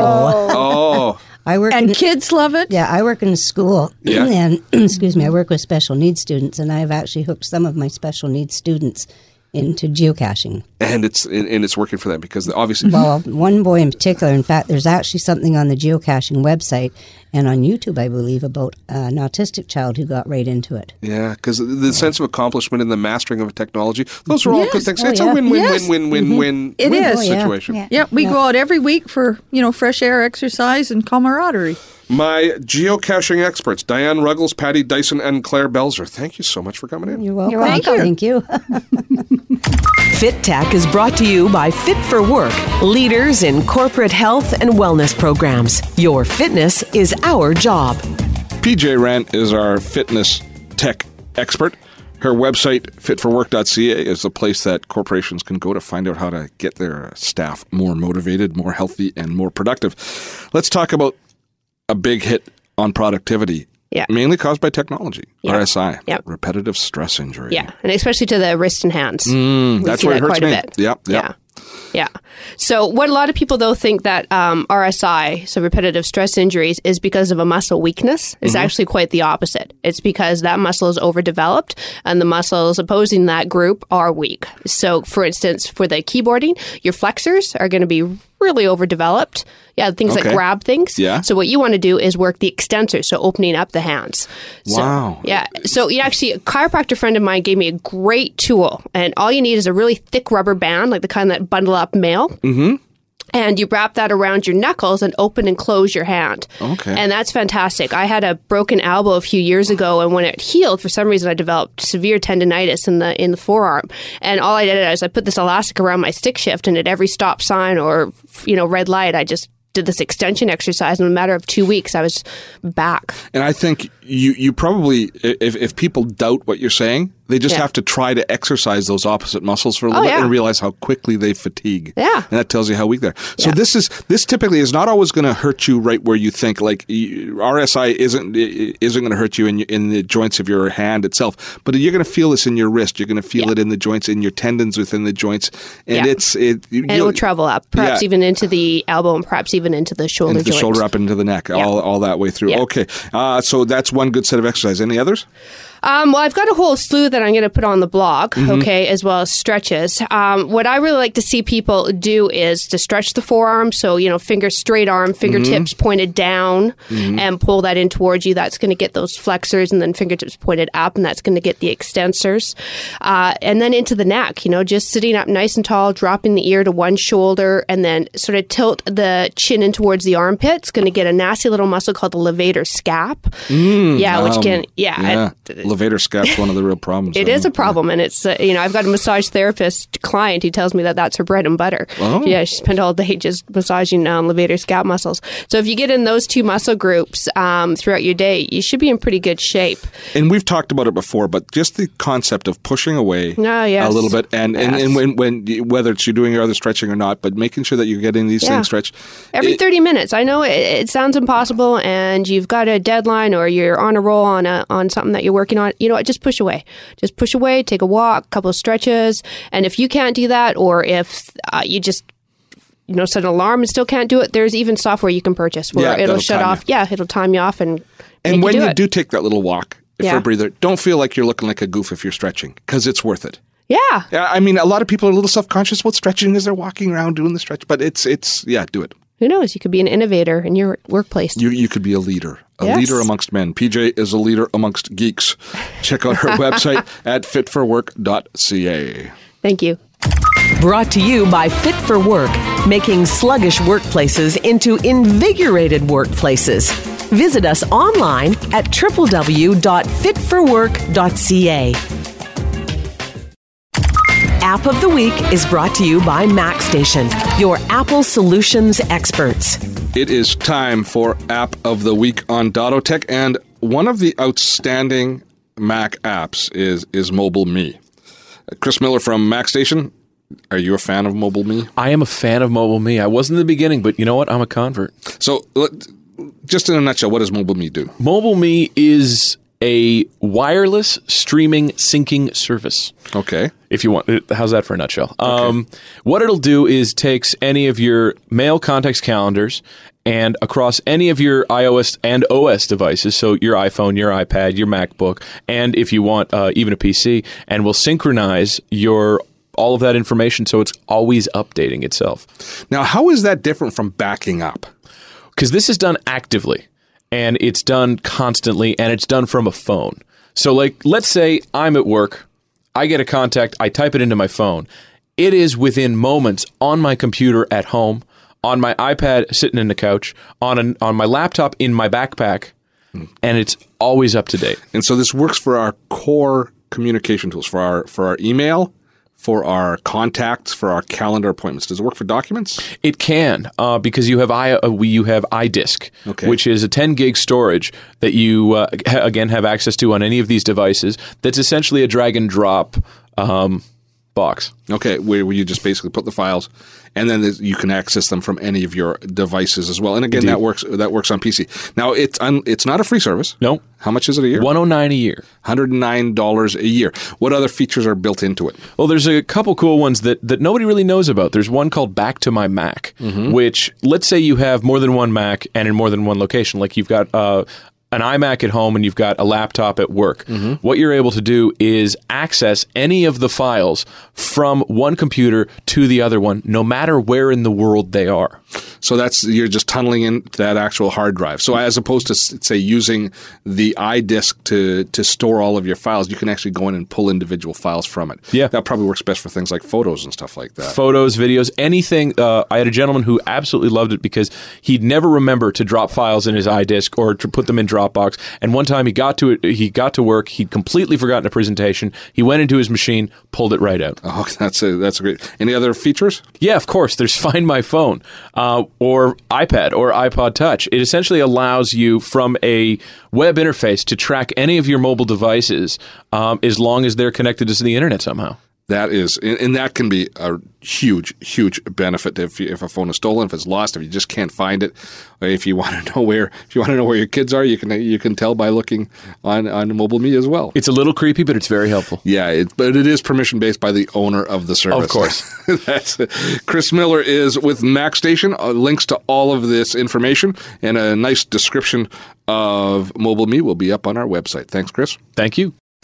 oh, I work and in, kids love it. Yeah, I work in a school, Yeah. and excuse me, I work with special needs students, and I've actually hooked some of my special needs students into geocaching. and it's and, and it's working for them because obviously. Well, one boy in particular, in fact, there's actually something on the geocaching website and on YouTube, I believe, about uh, an autistic child who got right into it. Yeah, because the sense of accomplishment and the mastering of technology, those are all Yes. good things. Oh, it's yeah. a win-win, Yes. win-win, win-win, It win is. Oh, yeah. situation. Yeah. Yeah, we go out every week for, you know, fresh air, exercise, and camaraderie. My geocaching experts, Diane Ruggles, Patty Dyson, and Claire Belzer. Thank you so much for coming in. You're welcome. You're welcome. Thank you. FitTech is brought to you by Fit for Work, leaders in corporate health and wellness programs. Your fitness is our job. P J Rant is our fitness tech expert. Her website, fit for work dot c a, is the place that corporations can go to find out how to get their staff more motivated, more healthy, and more productive. Let's talk about a big hit on productivity. Yeah. Mainly caused by technology, Yeah. R S I, Yep. repetitive stress injury. Yeah, and especially to the wrist and hands. Mm, We that's see where it that hurts quite me. a bit. Yep, yep. Yeah. Yeah. So what a lot of people though think that um, R S I, so repetitive stress injuries, is because of a muscle weakness. It's Mm-hmm. actually quite the opposite. It's because that muscle is overdeveloped and the muscles opposing that group are weak. So for instance, for the keyboarding, your flexors are going to be really overdeveloped. Yeah, things Okay. like grab things. Yeah. So what you want to do is work the extensors, so opening up the hands. So, Wow. Yeah. So you actually, a chiropractor friend of mine gave me a great tool, and all you need is a really thick rubber band, like the kind that bundle up mail. Mm-hmm. And you wrap that around your knuckles and open and close your hand. Okay. And that's fantastic. I had a broken elbow a few years ago, and when it healed, for some reason, I developed severe tendonitis in the in the forearm. And all I did is I put this elastic around my stick shift, and at every stop sign or you know red light, I just did this extension exercise. In a matter of two weeks, I was back. And I think you, you probably, if, if people doubt what you're saying, they just Yeah. have to try to exercise those opposite muscles for a little Oh, bit yeah. and realize how quickly they fatigue. Yeah. And that tells you how weak they are. So Yeah. this is, this typically is not always going to hurt you right where you think, like you- R S I isn't, isn't going to hurt you in, your- in the joints of your hand itself, but you're going to feel this in your wrist. You're going to feel Yeah. it in the joints, in your tendons within the joints. And Yeah. it's, it, you- And it will travel up, perhaps Yeah. even into the elbow and perhaps even into the shoulder into the joint. shoulder up into the neck, Yeah. all, all that way through. Yeah. Okay. Uh, so that's one good set of exercises. Any others? Um, well, I've got a whole slew that I'm going to put on the blog, Mm-hmm. okay, as well as stretches. Um, what I really like to see people do is to stretch the forearm. So, you know, fingers straight arm, fingertips Mm-hmm. pointed down, and pull that in towards you. That's going to get those flexors, and then fingertips pointed up, and that's going to get the extensors. Uh, and then into the neck, you know, just sitting up nice and tall, dropping the ear to one shoulder, and then sort of tilt the chin in towards the armpit. It's going to get a nasty little muscle called the levator scap. yeah, which um, can, yeah. Yeah, it- levator scap's one of the real problems. It I is a think. problem, and it's uh, you know I've got a massage therapist client who tells me that that's her bread and butter. Oh. Yeah, she spent all day just massaging um, levator scap muscles. So if you get in those two muscle groups um, throughout your day, you should be in pretty good shape. And we've talked about it before, but just the concept of pushing away Ah, yes. a little bit, and, and, Yes. and when, when you- whether it's you're doing your other stretching or not, but making sure that you're getting these Yeah. things stretched. Every It- thirty minutes. I know it, it sounds impossible, and you've got a deadline or you're on a roll on a on something that you're working on. You know what? Just push away. Just push away. Take a walk, a couple of stretches, and if you can't do that, or if uh, you just you know set an alarm and still can't do it, there's even software you can purchase where Yeah, it'll that'll shut time off. you. Yeah, it'll time you off and And make when you do you it. do take that little walk for Yeah. a breather, don't feel like you're looking like a goof if you're stretching, because it's worth it. yeah. Yeah, I mean, a lot of people are a little self-conscious about stretching as they're walking around doing the stretch, but it's it's yeah, do it. Who knows? You could be an innovator in your workplace. You you could be a leader, a Yes. leader amongst men. P J is a leader amongst geeks. Check out her website at fit for work dot c a. Thank you. Brought to you by Fit for Work, making sluggish workplaces into invigorated workplaces. Visit us online at w w w dot fit for work dot c a. App of the Week is brought to you by MacStation, your Apple solutions experts. It is time for App of the Week on Dottotech, and one of the outstanding Mac apps is is Mobile Me. Chris Miller from MacStation, are you a fan of Mobile Me? I am a fan of Mobile Me. I wasn't in the beginning, but you know what? I'm a convert. So, let- just in a nutshell, what does Mobile Me do? Mobile Me is a wireless streaming syncing service. Okay. If you want, how's that for a nutshell? Um, what it'll do is takes any of your mail, contacts, calendars, and across any of your iOS and O S devices, so your iPhone, your iPad, your MacBook, and if you want, uh, even a P C, and will synchronize your all of that information so it's always updating itself. Now, how is that different from backing up? Because this is done actively, and it's done constantly, and it's done from a phone. So, like, let's say I'm at work, I get a contact, I type it into my phone. It is within moments on my computer at home, on my iPad sitting in the couch, on an, on my laptop in my backpack, and it's always up to date. And so this works for our core communication tools, for our for our email, for our contacts, for our calendar appointments. Does it work for documents? It can, uh, because you have i uh, we you have iDisk, Okay. which is a ten gig storage that you uh, ha- again have access to on any of these devices. That's essentially a drag and drop um, box. Okay, where, where you just basically put the files, and then there's- you can access them from any of your devices as well. And again, Indeed. that works that works on P C. Now, it's un, it's not a free service. No, How much is it a year? one hundred nine a year. one hundred nine dollars a year. What other features are built into it? Well, there's a couple cool ones that, that nobody really knows about. There's one called Back to My Mac, which, let's say you have more than one Mac and in more than one location. Like you've got uh, an iMac at home and you've got a laptop at work. What you're able to do is access any of the files from one computer to the other one, no matter where in the world they are. So that's you're just tunneling in that actual hard drive. So as opposed to s- say using the iDisk to to store all of your files, you can actually go in and pull individual files from it. Yeah. that probably works best for things like photos and stuff like that. Photos, videos, anything. Uh, I had a gentleman who absolutely loved it because he'd never remember to drop files in his iDisk or to put them in Dropbox. And one time he got to it, he got to work, he'd completely forgotten a presentation. He went into his machine, pulled it right out. Oh, that's a that's a great. Any other features? Yeah, of course. There's Find My Phone uh, or iPad or iPod Touch. It essentially allows you from a web interface to track any of your mobile devices um, as long as they're connected to the internet somehow. That is, and and that can be a huge, huge benefit if you, if a phone is stolen, if it's lost, if you just can't find it, or if you want to know where if you want to know where your kids are, you can you can tell by looking on on Mobile Me as well. It's a little creepy, but it's very helpful. Yeah, it, but it is permission based by the owner of the service. Of course. That's Chris Miller is with MacStation. Uh, links to all of this information and a nice description of Mobile Me will be up on our website. Thanks, Chris. Thank you.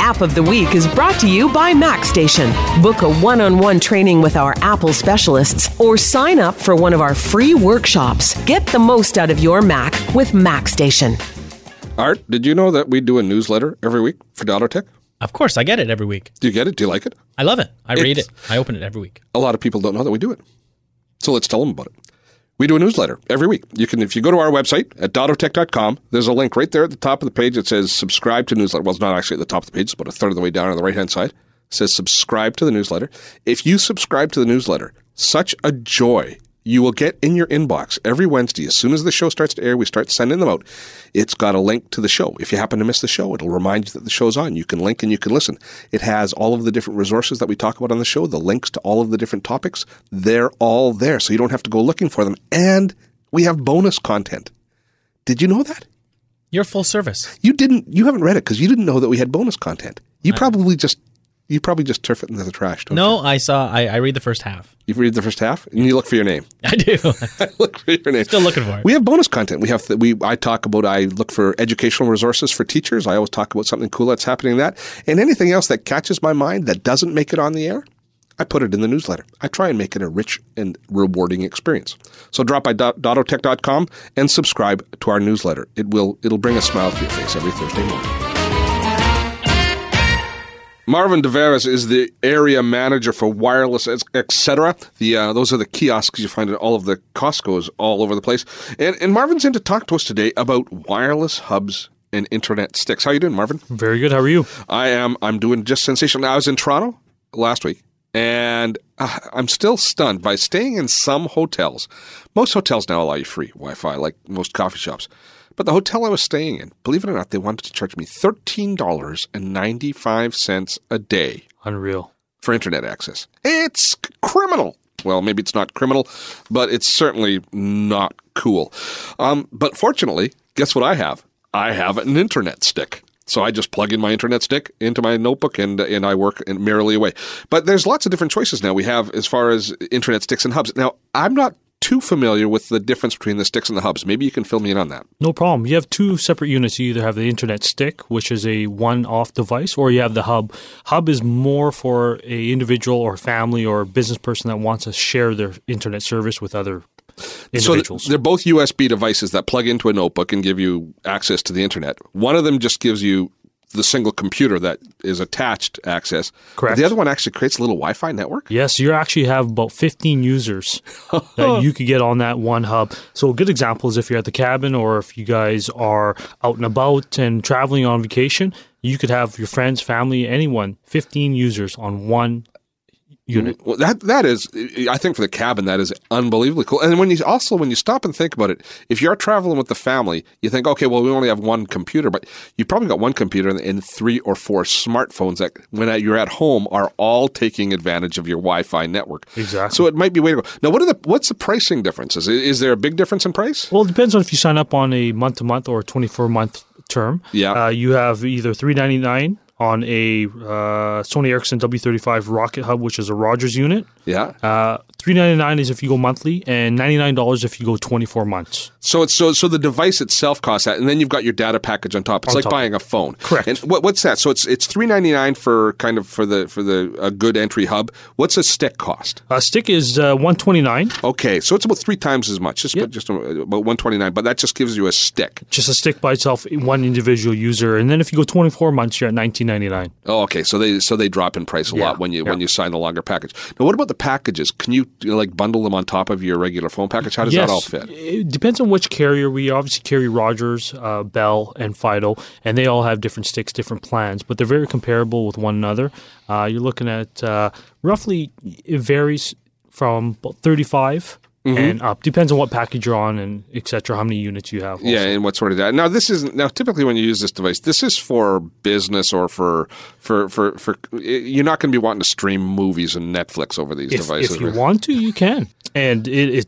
App of the Week is brought to you by MacStation. Book a one-on-one training with our Apple specialists or sign up for one of our free workshops. Get the most out of your Mac with MacStation. Art, did you know that we do a newsletter every week for Dottotech? Of course, I get it every week. Do you get it? Do you like it? I love it. I read It's- it. I open it every week. A lot of people don't know that we do it. So let's tell them about it. We do a newsletter every week. You can, if you go to our website at dottotech dot com, there's a link right there at the top of the page that says subscribe to newsletter. Well, it's not actually at the top of the page. It's about a third of the way down on the right-hand side. It says subscribe to the newsletter. If you subscribe to the newsletter, such a joy you will get in your inbox every Wednesday. As soon as the show starts to air, we start sending them out. It's got a link to the show. If you happen to miss the show, it'll remind you that the show's on. You can link and you can listen. It has all of the different resources that we talk about on the show, the links to all of the different topics. They're all there, so you don't have to go looking for them. And we have bonus content. Did you know that? You're full service. You didn't. You haven't read it because you didn't know that we had bonus content. You probably just you probably just turf it into the trash. Don't No, you? I saw. I, I read the first half. You read the first half and you look for your name. I do. I look for your name. Still looking for it. We have bonus content. We have th- we. I talk about. I look for educational resources for teachers. I always talk about something cool that's happening in that, and anything else that catches my mind that doesn't make it on the air. I put it in the newsletter. I try and make it a rich and rewarding experience. So drop by dot- dottotech dot com and subscribe to our newsletter. It will it'll bring a smile to your face every Thursday morning. Marvin Deveras is the area manager for wireless, et cetera. The uh, those are the kiosks you find at all of the Costco's all over the place. And, and Marvin's in to talk to us today about wireless hubs and internet sticks. How you doing, Marvin? Very good. How are you? I am. I'm doing just sensational. I was in Toronto last week, and uh, I'm still stunned by staying in some hotels. Most hotels now allow you free Wi-Fi, like most coffee shops. But the hotel I was staying in, believe it or not, they wanted to charge me thirteen dollars and ninety-five cents a day. Unreal. For internet access. It's criminal. Well, maybe it's not criminal, but it's certainly not cool. Um, but fortunately, guess what I have? I have an internet stick. So I just plug in my internet stick into my notebook and and I work merrily away. But there's lots of different choices now we have as far as internet sticks and hubs. Now, I'm not too familiar with the difference between the sticks and the hubs. Maybe you can fill me in on that. No problem. You have two separate units. You either have the internet stick, which is a one-off device, or you have the hub. Hub is more for a individual or family or business person that wants to share their internet service with other individuals. So they're both U S B devices that plug into a notebook and give you access to the internet. One of them just gives you the single computer that is attached access. Correct. But the other one actually creates a little Wi-Fi network? Yes, you actually have about fifteen users that you could get on that one hub. So a good example is if you're at the cabin or if you guys are out and about and traveling on vacation, you could have your friends, family, anyone, fifteen users on one unit. Well, that that is, I think for the cabin, that is unbelievably cool. And when you also when you stop and think about it, if you're traveling with the family, you think, okay, well, we only have one computer, but you probably got one computer and, and three or four smartphones that, when you're at home, are all taking advantage of your Wi-Fi network. Exactly. So it might be way to go. Now, what are the what's the pricing differences? Is, is there a big difference in price? Well, it depends on if you sign up on a month-to-month or a twenty-four month term. Yeah. Uh, you have either three ninety-nine on a uh, Sony Ericsson W thirty-five Rocket Hub, which is a Rogers unit. Yeah. Uh, three ninety-nine is if you go monthly, and ninety-nine dollars if you go twenty-four months. So it's so so the device itself costs that, and then you've got your data package on top. It's On like top. buying a phone. Correct. And what, what's that? So it's it's three ninety-nine for kind of for the for the a good entry hub. What's a stick cost? A stick is uh, one twenty-nine. Okay, so it's about three times as much. Just Yep. just about one twenty-nine, but that just gives you a stick. Just a stick by itself, one individual user, and then if you go twenty-four months, you're at nineteen ninety-nine. Oh, okay. So they so they drop in price a Yeah, lot when you yeah. when you sign the longer package. Now, what about the packages? Can you, you know, like bundle them on top of your regular phone package? How does yes, that all fit? It depends on which carrier. We obviously carry Rogers, uh, Bell, and Fido, and they all have different sticks, different plans, but they're very comparable with one another. Uh, you're looking at uh, roughly, it varies from about thirty-five Mm-hmm. and up. Depends on what package you're on and et cetera, how many units you have. Yeah, also. and what sort of data? Now, this is now typically when you use this device, this is for business or for for for, for you're not going to be wanting to stream movies and Netflix over these If, devices. if you right? want to, you can. And it, it's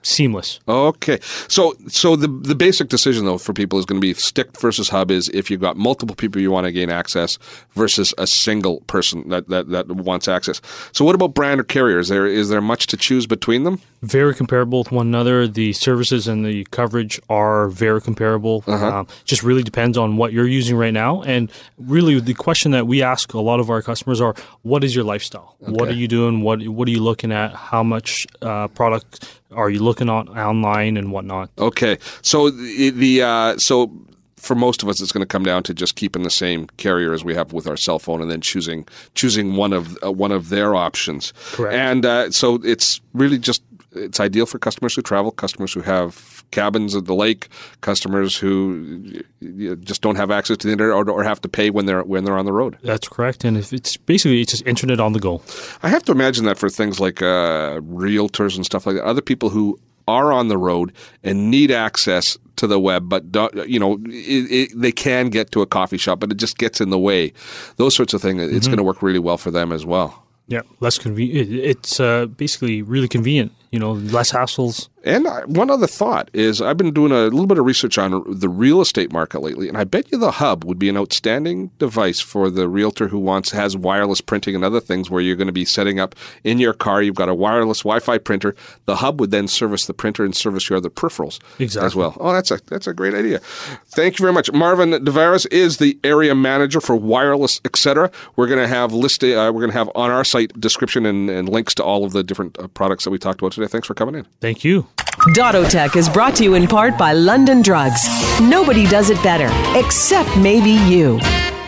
seamless. Okay. So so the the basic decision, though, for people is going to be stick versus hub is if you've got multiple people you want to gain access versus a single person that, that, that wants access. So what about brand or carrier? Is there, is there much to choose between them? Very comparable with one another. The services and the coverage are very comparable. Uh-huh. Um, just really depends on what you're using right now. And really, the question that we ask a lot of our customers are, what is your lifestyle? Okay. What are you doing? What What are you looking at? How much uh, product are you looking on online and whatnot? Okay. So the, the uh, so for most of us, it's going to come down to just keeping the same carrier as we have with our cell phone, and then choosing choosing one of uh, one of their options. Correct. And uh, so it's really just it's ideal for customers who travel, customers who have cabins at the lake, customers who just don't have access to the internet or, or have to pay when they're when they're on the road. That's correct. And if it's basically it's just internet on the go. I have to imagine that for things like uh, realtors and stuff like that, other people who are on the road and need access to the web, but don't, you know, it, it, they can get to a coffee shop, but it just gets in the way. Those sorts of things, it's Mm-hmm. going to work really well for them as well. Yeah, less convenient. It's uh, basically really convenient. You know, less hassles. And I, one other thought is I've been doing a little bit of research on the real estate market lately, and I bet you the hub would be an outstanding device for the realtor who wants has wireless printing and other things where you're going to be setting up in your car. You've got a wireless Wi-Fi printer. The hub would then service the printer and service your other peripherals Exactly. as well. Oh, that's a that's a great idea. Thank you very much. Marvin Devaris is the area manager for wireless, et cetera. We're going to have listed. Uh, we're going to have on our site description and, and links to all of the different uh, products that we talked about today. Thanks for coming in. Thank you. Dottotech is brought to you in part by London Drugs. Nobody does it better, except maybe you.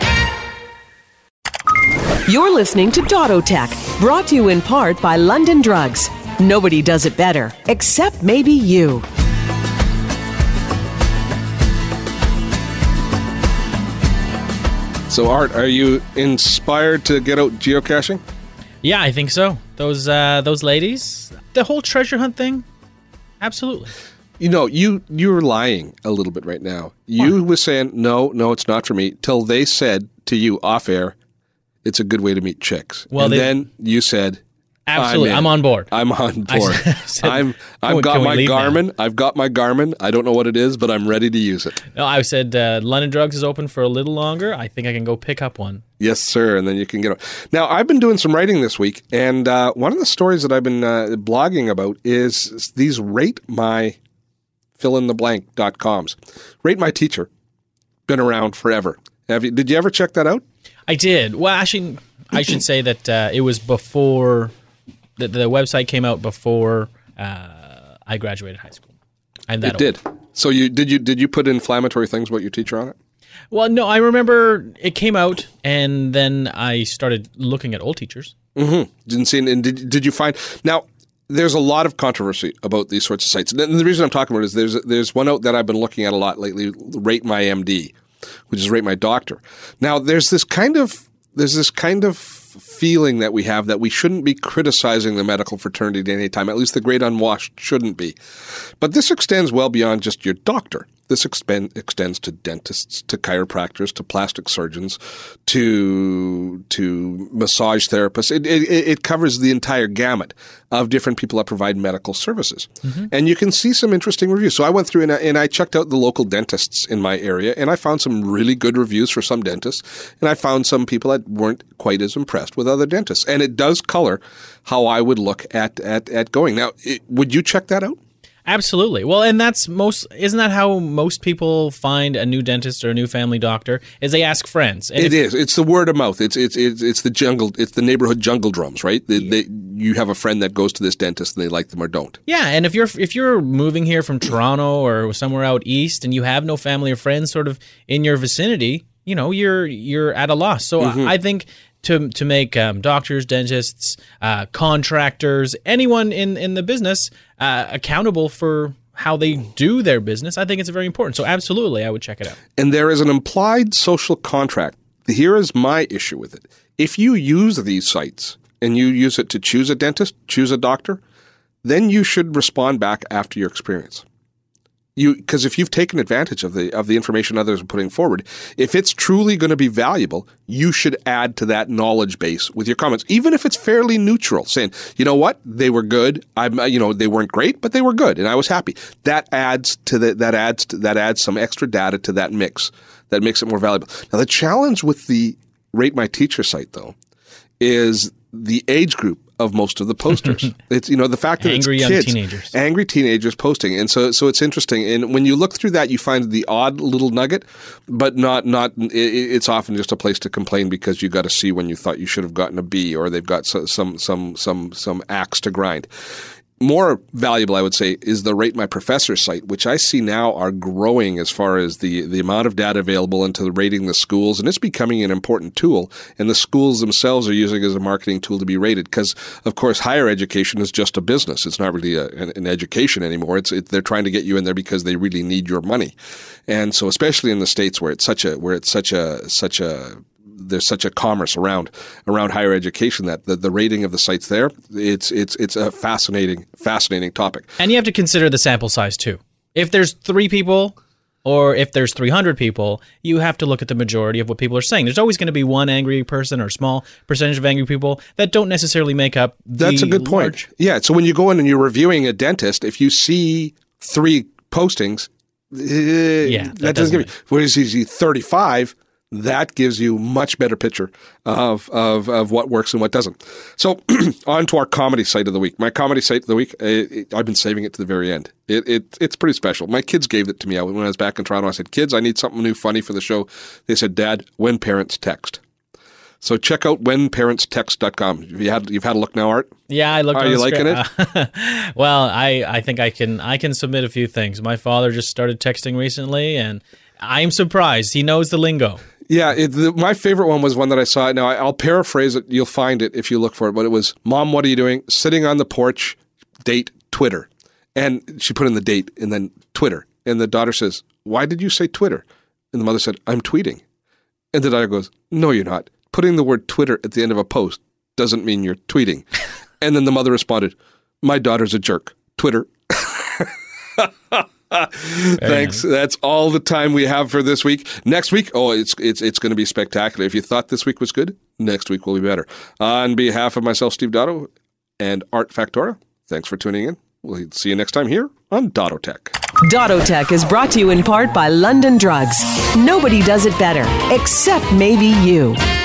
You're listening to Dottotech, brought to you in part by London Drugs. Nobody does it better, except maybe you. So, Art, are you inspired to get out geocaching? Yeah, I think so. Those uh, those ladies, the whole treasure hunt thing, absolutely. You know, you you're lying a little bit right now. You were saying, no, no, it's not for me, till they said to you off air, it's a good way to meet chicks. Well, and they- then you said, Absolutely, I'm, in. I'm on board. I'm on I board. said- I'm, Can I've we- got can we my leave now? Garmin. I've got my Garmin. I don't know what it is, but I'm ready to use it. No, I said uh, London Drugs is open for a little longer. I think I can go pick up one. Yes, sir. And then you can get it. Now, I've been doing some writing this week, and uh, one of the stories that I've been uh, blogging about is these rate my fill in the blank dot coms. Rate My Teacher. Been around forever. Have you, did you ever check that out? I did. Well, actually, I should say that uh, it was before the, the website came out before uh, I graduated high school. I'm that It old. did. So you did you did you put inflammatory things about your teacher on it? Well, no, I remember it came out, and then I started looking at old teachers. Mm-hmm. Didn't see. And did did you find now? There's a lot of controversy about these sorts of sites, and the reason I'm talking about it is there's there's one out that I've been looking at a lot lately. Rate My M D, which is Rate My Doctor. Now there's this kind of there's this kind of feeling that we have that we shouldn't be criticizing the medical fraternity at any time. At least the great unwashed shouldn't be. But this extends well beyond just your doctor. This expend, extends to dentists, to chiropractors, to plastic surgeons, to to massage therapists. It, it, it covers the entire gamut of different people that provide medical services. Mm-hmm. And you can see some interesting reviews. So I went through and I, and I checked out the local dentists in my area, and I found some really good reviews for some dentists, and I found some people that weren't quite as impressed with other dentists. And it does color how I would look at, at, at going. Now, it, would you check that out? Absolutely. Well, and that's most, isn't that how most people find a new dentist or a new family doctor? Is they ask friends. And It if- is. It's the word of mouth. It's it's it's, it's the jungle. It's the neighborhood jungle drums, right? They, they, you have a friend that goes to this dentist and they like them or don't. Yeah, and if you're if you're moving here from Toronto or somewhere out east and you have no family or friends sort of in your vicinity, you know, you're you're at a loss. So Mm-hmm. I think to to make um, doctors, dentists, uh, contractors, anyone in in the business uh, accountable for how they do their business, I think it's very important. So absolutely, I would check it out. And there is an implied social contract. Here is my issue with it. If you use these sites and you use it to choose a dentist, choose a doctor, then you should respond back after your experience. You, because if you've taken advantage of the of the information others are putting forward, if it's truly going to be valuable, you should add to that knowledge base with your comments, even if it's fairly neutral, saying, you know what, they were good. I'm, you know, they weren't great, but they were good, and I was happy. That adds to the, that adds to, that adds some extra data to that mix. That makes it more valuable. Now, the challenge with the Rate My Teacher site, though, is the age group of most of the posters. It's, you know, the fact that angry it's young kids, teenagers, angry teenagers posting, and so so it's interesting. And when you look through that, you find the odd little nugget, but not not. It, it's often just a place to complain because you got a C when you thought you should have gotten a B, or they've got some some some some some axe to grind. More valuable, I would say, is the Rate My Professor site, which I see now are growing as far as the, the amount of data available into rating the schools, and it's becoming an important tool, and the schools themselves are using it as a marketing tool to be rated because, of course, higher education is just a business. It's not really a, an, an education anymore. It's it, they're trying to get you in there because they really need your money, and so especially in the States where it's such a where it's such a such a there's such a commerce around around higher education that the, the rating of the sites there, it's it's it's a fascinating fascinating topic. And you have to consider the sample size too. If there's three people or if there's three hundred people, you have to look at the majority of what people are saying. There's always going to be one angry person or a small percentage of angry people that don't necessarily make up the That's a good point. large. Yeah, so when you go in and you're reviewing a dentist, if you see three postings, uh, yeah, that, that doesn't give you. Whereas you see thirty-five, that gives you much better picture of, of, of what works and what doesn't. So on to our comedy site of the week. My comedy site of the week, it, it, I've been saving it to the very end. It, it It's pretty special. My kids gave it to me when I was back in Toronto. I said, kids, I need something new, funny for the show. They said, Dad, When Parents Text. So check out when parents text dot com. Have you had, you've had a look now, Art? Yeah, I looked. Are on you the liking script. it? Well, I, I think I can I can submit a few things. My father just started texting recently, and I'm surprised. He knows the lingo. Yeah, it, the, my favorite one was one that I saw. Now, I, I'll paraphrase it. You'll find it if you look for it. But it was, Mom, what are you doing? Sitting on the porch, date, Twitter. And she put in the date and then Twitter. And the daughter says, why did you say Twitter? And the mother said, I'm tweeting. And the daughter goes, no, you're not. Putting the word Twitter at the end of a post doesn't mean you're tweeting. And then the mother responded, my daughter's a jerk. Twitter. Thanks. That's all the time we have for this week. Next week, oh, it's it's it's going to be spectacular. If you thought this week was good, next week will be better. On behalf of myself, Steve Dotto, and Art Factora, thanks for tuning in. We'll see you next time here on Dottotech. Dottotech is brought to you in part by London Drugs. Nobody does it better, except maybe you.